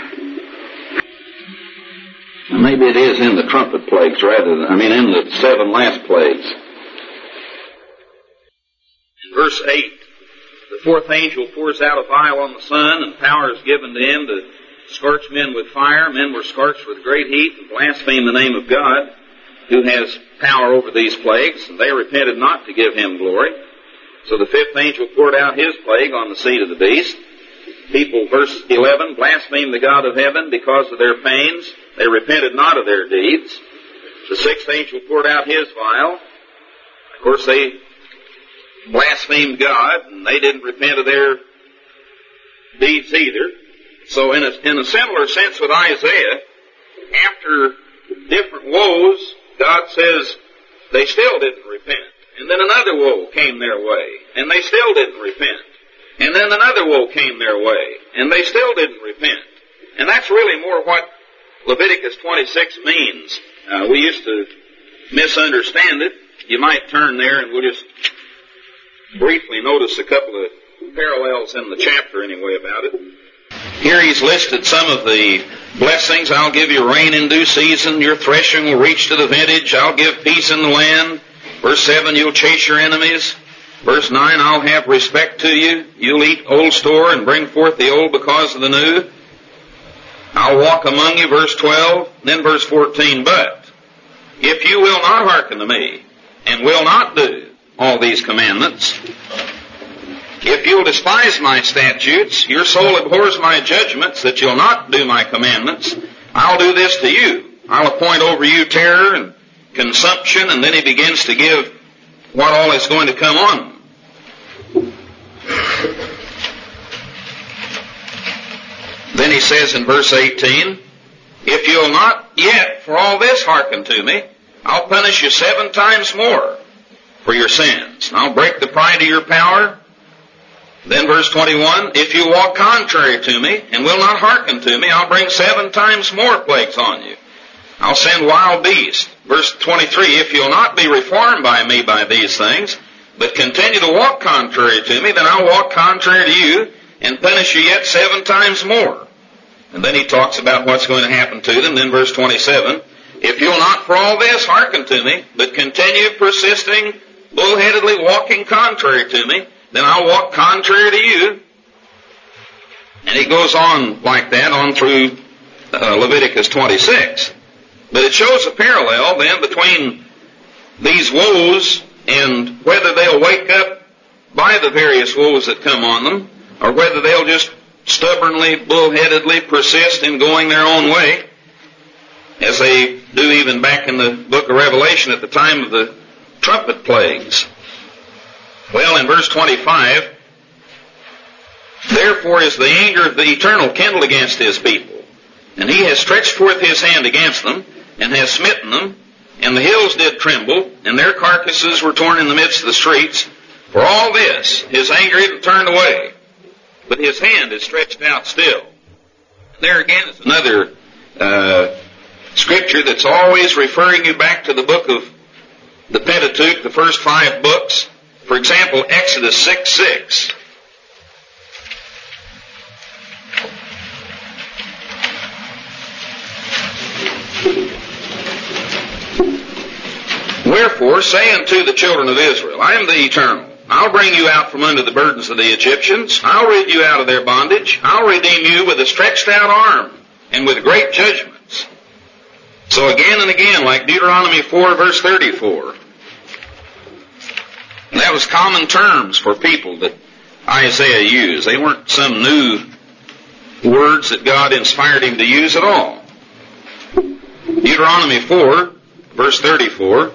Maybe it is in the trumpet plagues in the 7 last plagues. In verse 8, the 4th angel pours out a vial on the sun, and power is given to him to scorch men with fire. Men were scorched with great heat and blasphemed the name of God, who has power over these plagues, and they repented not to give him glory. So the 5th angel poured out his plague on the seed of the beast. People, verse 11, blasphemed the God of heaven because of their pains. They repented not of their deeds. The 6th angel poured out his vial. Of course, they blasphemed God, and they didn't repent of their deeds either. So in a similar sense with Isaiah, after different woes, God says they still didn't repent. And then another woe came their way, and they still didn't repent. And then another woe came their way, and they still didn't repent. And that's really more what Leviticus 26 means. We used to misunderstand it. You might turn there and we'll just briefly notice a couple of parallels in the chapter anyway about it. Here he's listed some of the blessings. I'll give you rain in due season. Your threshing will reach to the vintage. I'll give peace in the land. Verse 7, you'll chase your enemies. Verse 9, I'll have respect to you. You'll eat old store and bring forth the old because of the new. I'll walk among you. Verse 12. Then verse 14, but if you will not hearken to me and will not do all these commandments, if you'll despise my statutes, your soul abhors my judgments, that you'll not do my commandments, I'll do this to you. I'll appoint over you terror and consumption, and then he begins to give what all is going to come on them. Then he says in verse 18, if you'll not yet for all this hearken to me, I'll punish you 7 times more for your sins. I'll break the pride of your power. Then verse 21, if you walk contrary to me and will not hearken to me, I'll bring 7 times more plagues on you. I'll send wild beasts. Verse 23, if you'll not be reformed by me by these things, but continue to walk contrary to me, then I'll walk contrary to you and punish you yet 7 times more. And then he talks about what's going to happen to them. Then verse 27, if you'll not for all this hearken to me, but continue persisting, bullheadedly walking contrary to me, then I'll walk contrary to you. And he goes on like that on through Leviticus 26. But it shows a parallel then between these woes and whether they'll wake up by the various woes that come on them, or whether they'll just stubbornly, bullheadedly persist in going their own way, as they do even back in the book of Revelation at the time of the trumpet plagues. Well, in verse 25, therefore is the anger of the Eternal kindled against his people, and he has stretched forth his hand against them, and has smitten them, and the hills did tremble, and their carcasses were torn in the midst of the streets. For all this, his anger isn't turned away, but his hand is stretched out still. There again is another scripture that's always referring you back to the book of the Pentateuch, the first 5 books. For example, Exodus 6:6. Wherefore say unto the children of Israel, I am the Eternal. I'll bring you out from under the burdens of the Egyptians. I'll rid you out of their bondage. I'll redeem you with a stretched out arm and with great judgments. So again and again, like Deuteronomy 4 verse 34. And that was common terms for people that Isaiah used. They weren't some new words that God inspired him to use at all. Deuteronomy 4 verse 34.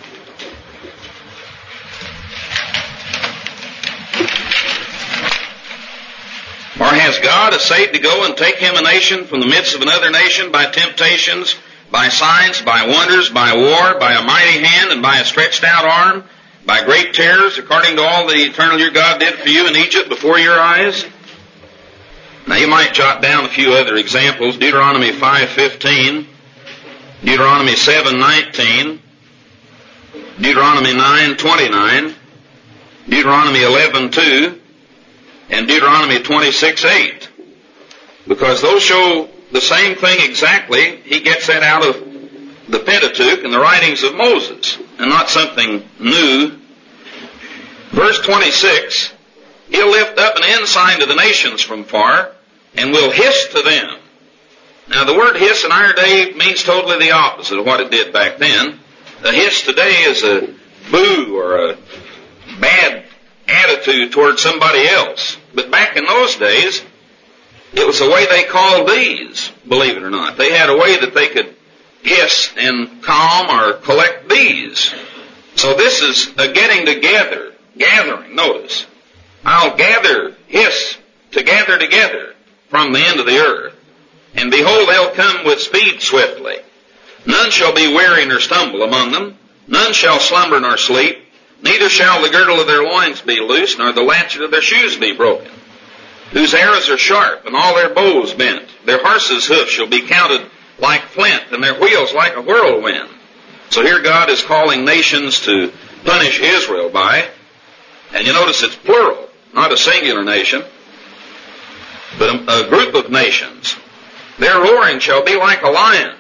Or has God essayed to go and take him a nation from the midst of another nation by temptations, by signs, by wonders, by war, by a mighty hand, and by a stretched out arm, by great terrors, according to all the Eternal your God did for you in Egypt before your eyes? Now you might jot down a few other examples. Deuteronomy 5:15, Deuteronomy 7:19, Deuteronomy 9:29, Deuteronomy 11:2, and Deuteronomy 26:8. Because those show the same thing exactly. He gets that out of the Pentateuch and the writings of Moses, and not something new. Verse 26, he'll lift up an ensign to the nations from far, and will hiss to them. Now the word hiss in our day means totally the opposite of what it did back then. A hiss today is a boo or a bad attitude toward somebody else. But back in those days, it was the way they called these, believe it or not. They had a way that they could hiss and calm or collect these. So this is a getting together, gathering, notice. I'll gather, hiss, to gather together from the end of the earth. And behold, they'll come with speed swiftly. None shall be weary nor stumble among them. None shall slumber nor sleep. Neither shall the girdle of their loins be loosed, nor the latchet of their shoes be broken. Whose arrows are sharp, and all their bows bent. Their horses' hoofs shall be counted like flint, and their wheels like a whirlwind. So here God is calling nations to punish Israel by, and you notice it's plural, not a singular nation, but a group of nations. Their roaring shall be like a lion,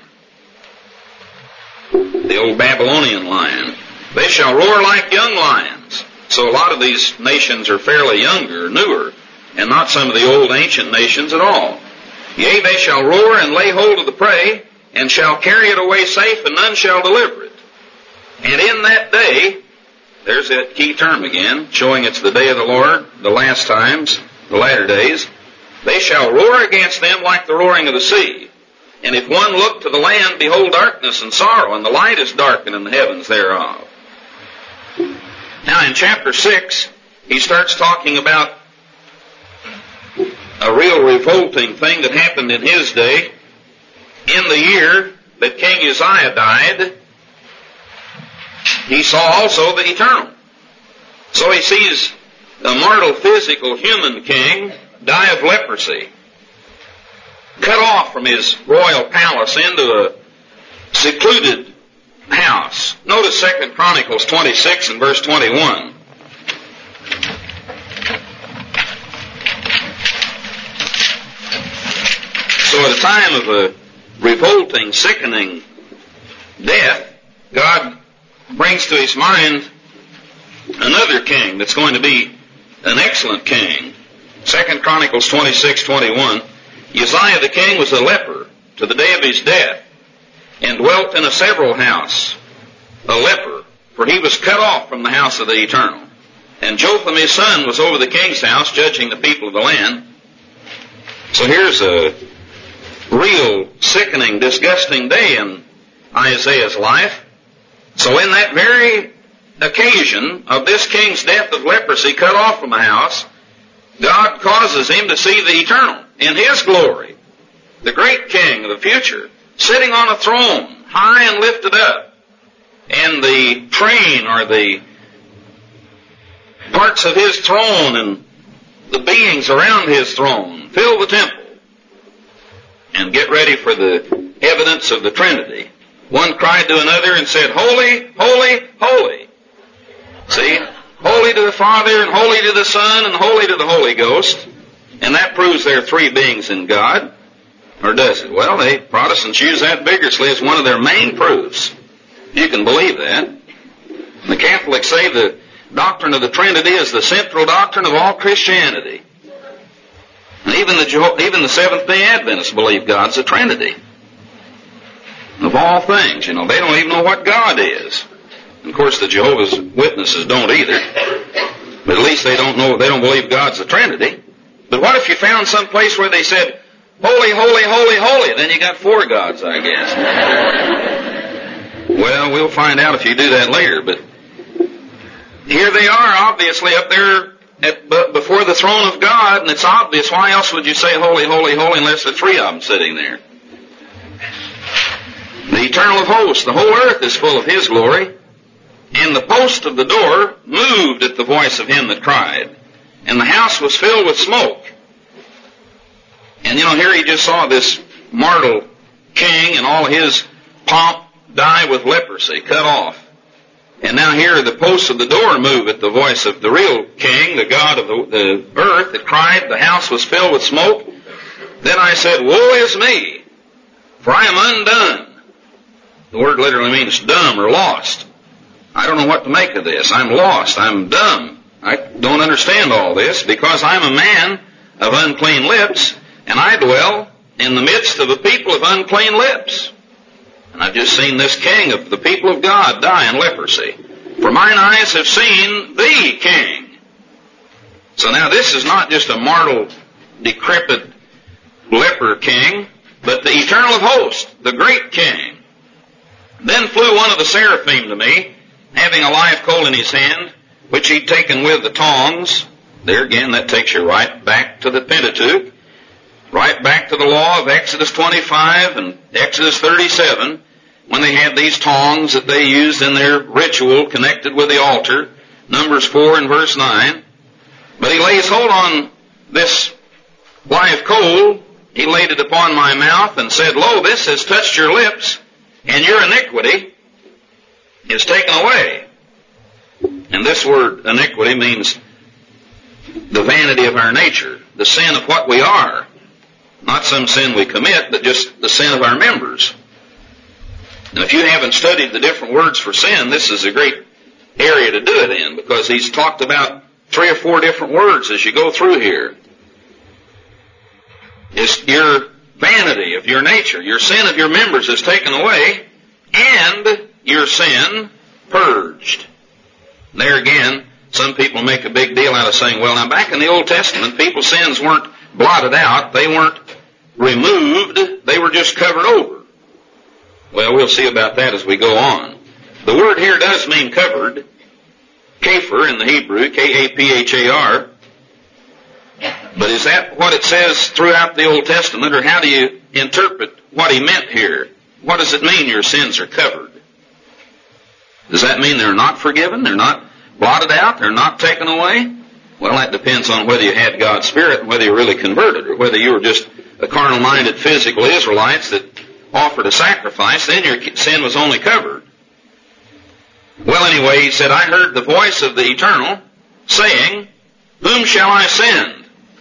the old Babylonian lion. They shall roar like young lions. So a lot of these nations are fairly younger, newer, and not some of the old ancient nations at all. Yea, they shall roar and lay hold of the prey, and shall carry it away safe, and none shall deliver it. And in that day, there's that key term again, showing it's the day of the Lord, the last times, the latter days. They shall roar against them like the roaring of the sea. And if one look to the land, behold darkness and sorrow, and the light is darkened in the heavens thereof. Now in chapter 6, he starts talking about a real revolting thing that happened in his day. In the year that King Uzziah died, he saw also the eternal. So he sees a mortal, physical, human king die of leprosy, cut off from his royal palace into a secluded house. Notice 2 Chronicles 26 and verse 21. So at a time of a revolting, sickening death, God brings to his mind another king that's going to be an excellent king. 2 Chronicles 26:21. Uzziah the king was a leper to the day of his death, and dwelt in a several house, a leper, for he was cut off from the house of the Eternal. And Jotham his son was over the king's house, judging the people of the land. So here's a real sickening, disgusting day in Isaiah's life. So in that very occasion of this king's death of leprosy, cut off from the house, God causes him to see the Eternal in his glory, the great king of the future, sitting on a throne, high and lifted up, and the train, or the parts of his throne and the beings around his throne, fill the temple and get ready for the evidence of the Trinity. One cried to another and said, Holy, holy, holy. See? Holy to the Father, and holy to the Son, and holy to the Holy Ghost. And that proves there are three beings in God. Or does it? Well, Protestants use that vigorously as one of their main proofs. You can believe that. The Catholics say the doctrine of the Trinity is the central doctrine of all Christianity. And even the Seventh-day Adventists believe God's a Trinity. Of all things, they don't even know what God is. And of course, the Jehovah's Witnesses don't either. But at least they don't believe God's a Trinity. But what if you found some place where they said, Holy, holy, holy, holy? Then you got four gods, I guess. Well, we'll find out if you do that later, but here they are, obviously, up there before the throne of God, and it's obvious. Why else would you say holy, holy, holy, unless there are three of them sitting there? The Eternal of hosts, the whole earth is full of his glory. And the post of the door moved at the voice of him that cried, and the house was filled with smoke. And here he just saw this mortal king and all his pomp die with leprosy, cut off. And now here the posts of the door move at the voice of the real king, the God of the earth, that cried, the house was filled with smoke. Then I said, Woe is me, for I am undone. The word literally means dumb or lost. I don't know what to make of this. I'm lost. I'm dumb. I don't understand all this, because I'm a man of unclean lips, and I dwell in the midst of a people of unclean lips. And I've just seen this king of the people of God die in leprosy. For mine eyes have seen the king. So now this is not just a mortal, decrepit leper king, but the Eternal of hosts, the great king. Then flew one of the seraphim to me, having a live coal in his hand, which he'd taken with the tongs. There again, that takes you right back to the Pentateuch. right back to the law of Exodus 25 and Exodus 37, when they had these tongs that they used in their ritual connected with the altar, Numbers 4 and verse 9. But he lays hold on this live coal, he laid it upon my mouth and said, Lo, this has touched your lips, and your iniquity is taken away. And this word iniquity means the vanity of our nature, the sin of what we are. Not some sin we commit, but just the sin of our members. And if you haven't studied the different words for sin, this is a great area to do it in, because he's talked about 3 or 4 different words as you go through here. It's your vanity of your nature, your sin of your members is taken away, and your sin purged. There again, some people make a big deal out of saying, well, now back in the Old Testament, people's sins weren't blotted out, they weren't removed, they were just covered over. Well, we'll see about that as we go on. The word here does mean covered, kaphar in the Hebrew, K-A-P-H-A-R. But is that what it says throughout the Old Testament, or how do you interpret what he meant here? What does it mean your sins are covered? Does that mean they're not forgiven? They're not blotted out? They're not taken away? Well, that depends on whether you had God's Spirit and whether you really converted, or whether you were just a carnal-minded physical Israelites that offered a sacrifice, then your sin was only covered. Well, anyway, he said, I heard the voice of the Eternal saying, Whom shall I send?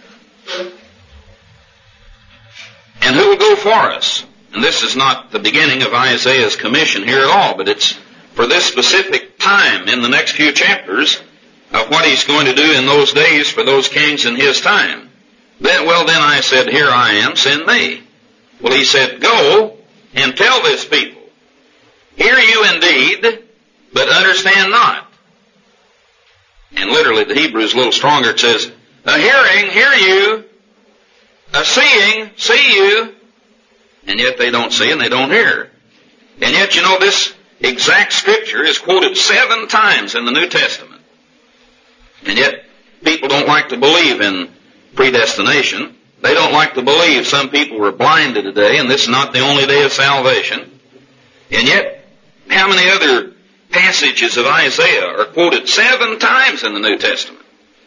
And who will go for us? And this is not the beginning of Isaiah's commission here at all, but it's for this specific time in the next few chapters of what he's going to do in those days for those kings in his time. Then I said, Here I am, send me. Well, he said, Go and tell this people, Hear you indeed, but understand not. And literally the Hebrew is a little stronger. It says, A hearing, hear you, a seeing, see you, and yet they don't see and they don't hear. And yet, this exact scripture is quoted 7 times in the New Testament. And yet, people don't like to believe in predestination. They don't like to believe some people were blinded today, and this is not the only day of salvation. And yet, how many other passages of Isaiah are quoted 7 times in the New Testament?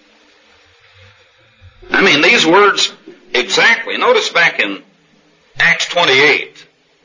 I mean, these words exactly. Notice back in Acts 28.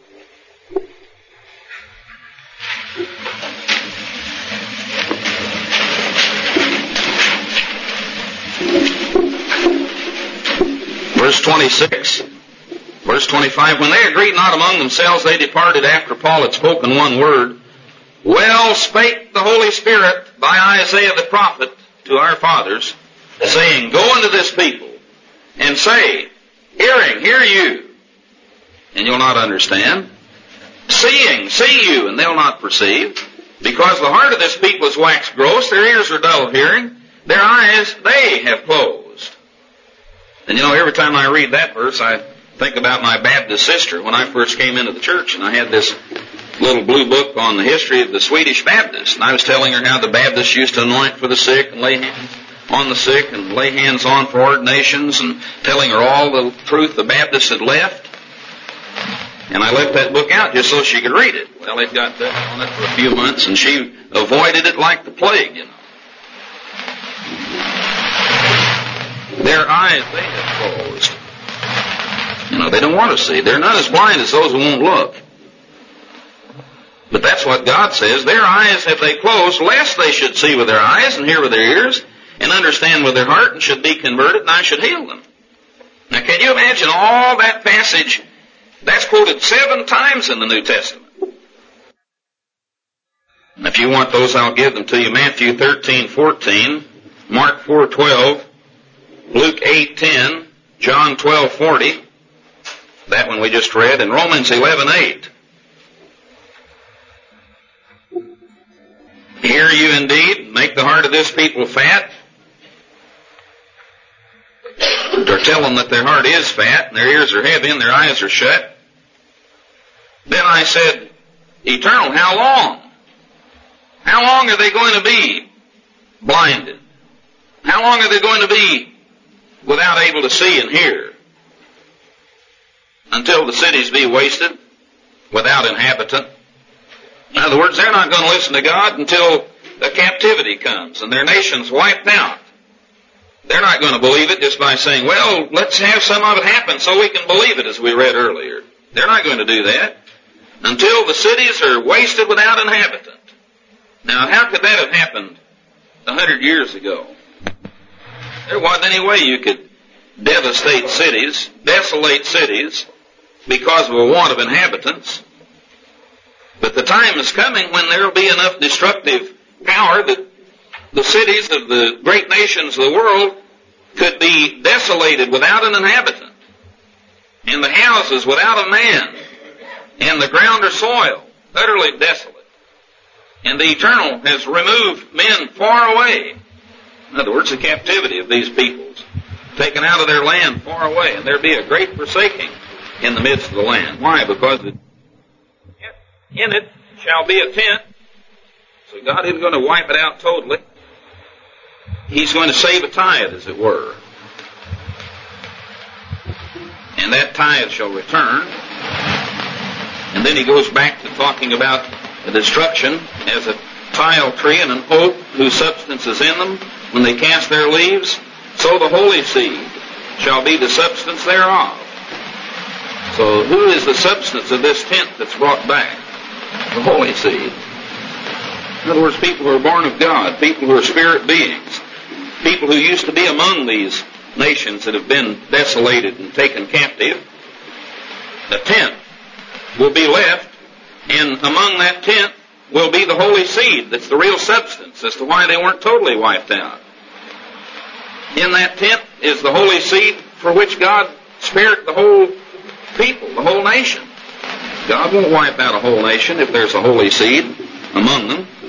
Verse 26, verse 25, When they agreed not among themselves, they departed after Paul had spoken one word. Well spake the Holy Spirit by Isaiah the prophet to our fathers, saying, Go unto this people, and say, Hearing, hear you, and you'll not understand. Seeing, see you, and they'll not perceive. Because the heart of this people is waxed gross, their ears are dull of hearing, their eyes they have closed. And every time I read that verse, I think about my Baptist sister when I first came into the church, and I had this little blue book on the history of the Swedish Baptists, and I was telling her how the Baptists used to anoint for the sick and lay hands on the sick and lay hands on for ordinations, and telling her all the truth the Baptists had left. And I left that book out just so she could read it. Well, it got that on it for a few months, and she avoided it like the plague, Their eyes, they have closed. They don't want to see. They're not as blind as those who won't look. But that's what God says. Their eyes have they closed, lest they should see with their eyes and hear with their ears and understand with their heart and should be converted, and I should heal them. Now, can you imagine all that passage? That's quoted 7 times in the New Testament. And if you want those, I'll give them to you. Matthew 13:14, Mark 4:12, Luke 8:10, John 12:40, that one we just read, and Romans 11:8. Hear you indeed, make the heart of this people fat, or tell them that their heart is fat, and their ears are heavy, and their eyes are shut. Then I said, Eternal, how long? How long are they going to be blinded? How long are they going to be without able to see and hear? until the cities be wasted without inhabitant. In other words, they're not going to listen to God until the captivity comes and their nation's wiped out. They're not going to believe it just by saying, well, let's have some of it happen so we can believe it, as we read earlier. They're not going to do that until the cities are wasted without inhabitant. Now, how could that have happened 100 years ago? There wasn't any way you could devastate cities, desolate cities, because of a want of inhabitants. But the time is coming when there will be enough destructive power that the cities of the great nations of the world could be desolated without an inhabitant, and the houses without a man, and the ground or soil utterly desolate. And the Eternal has removed men far away. In other words, the captivity of these peoples, taken out of their land far away, and there be a great forsaking in the midst of the land. Why? Because in it shall be a tent. So God isn't going to wipe it out totally. He's going to save a tithe, as it were. And that tithe shall return. And then he goes back to talking about the destruction as a tile tree and an oak whose substance is in them when they cast their leaves. So the holy seed shall be the substance thereof. So who is the substance of this tent that's brought back? The holy seed. In other words, people who are born of God, people who are spirit beings, people who used to be among these nations that have been desolated and taken captive. The tent will be left, and among that tent will be the holy seed that's the real substance as to why they weren't totally wiped out. In that tent is the holy seed for which God spared the whole people, the whole nation. God won't wipe out a whole nation if there's a holy seed among them.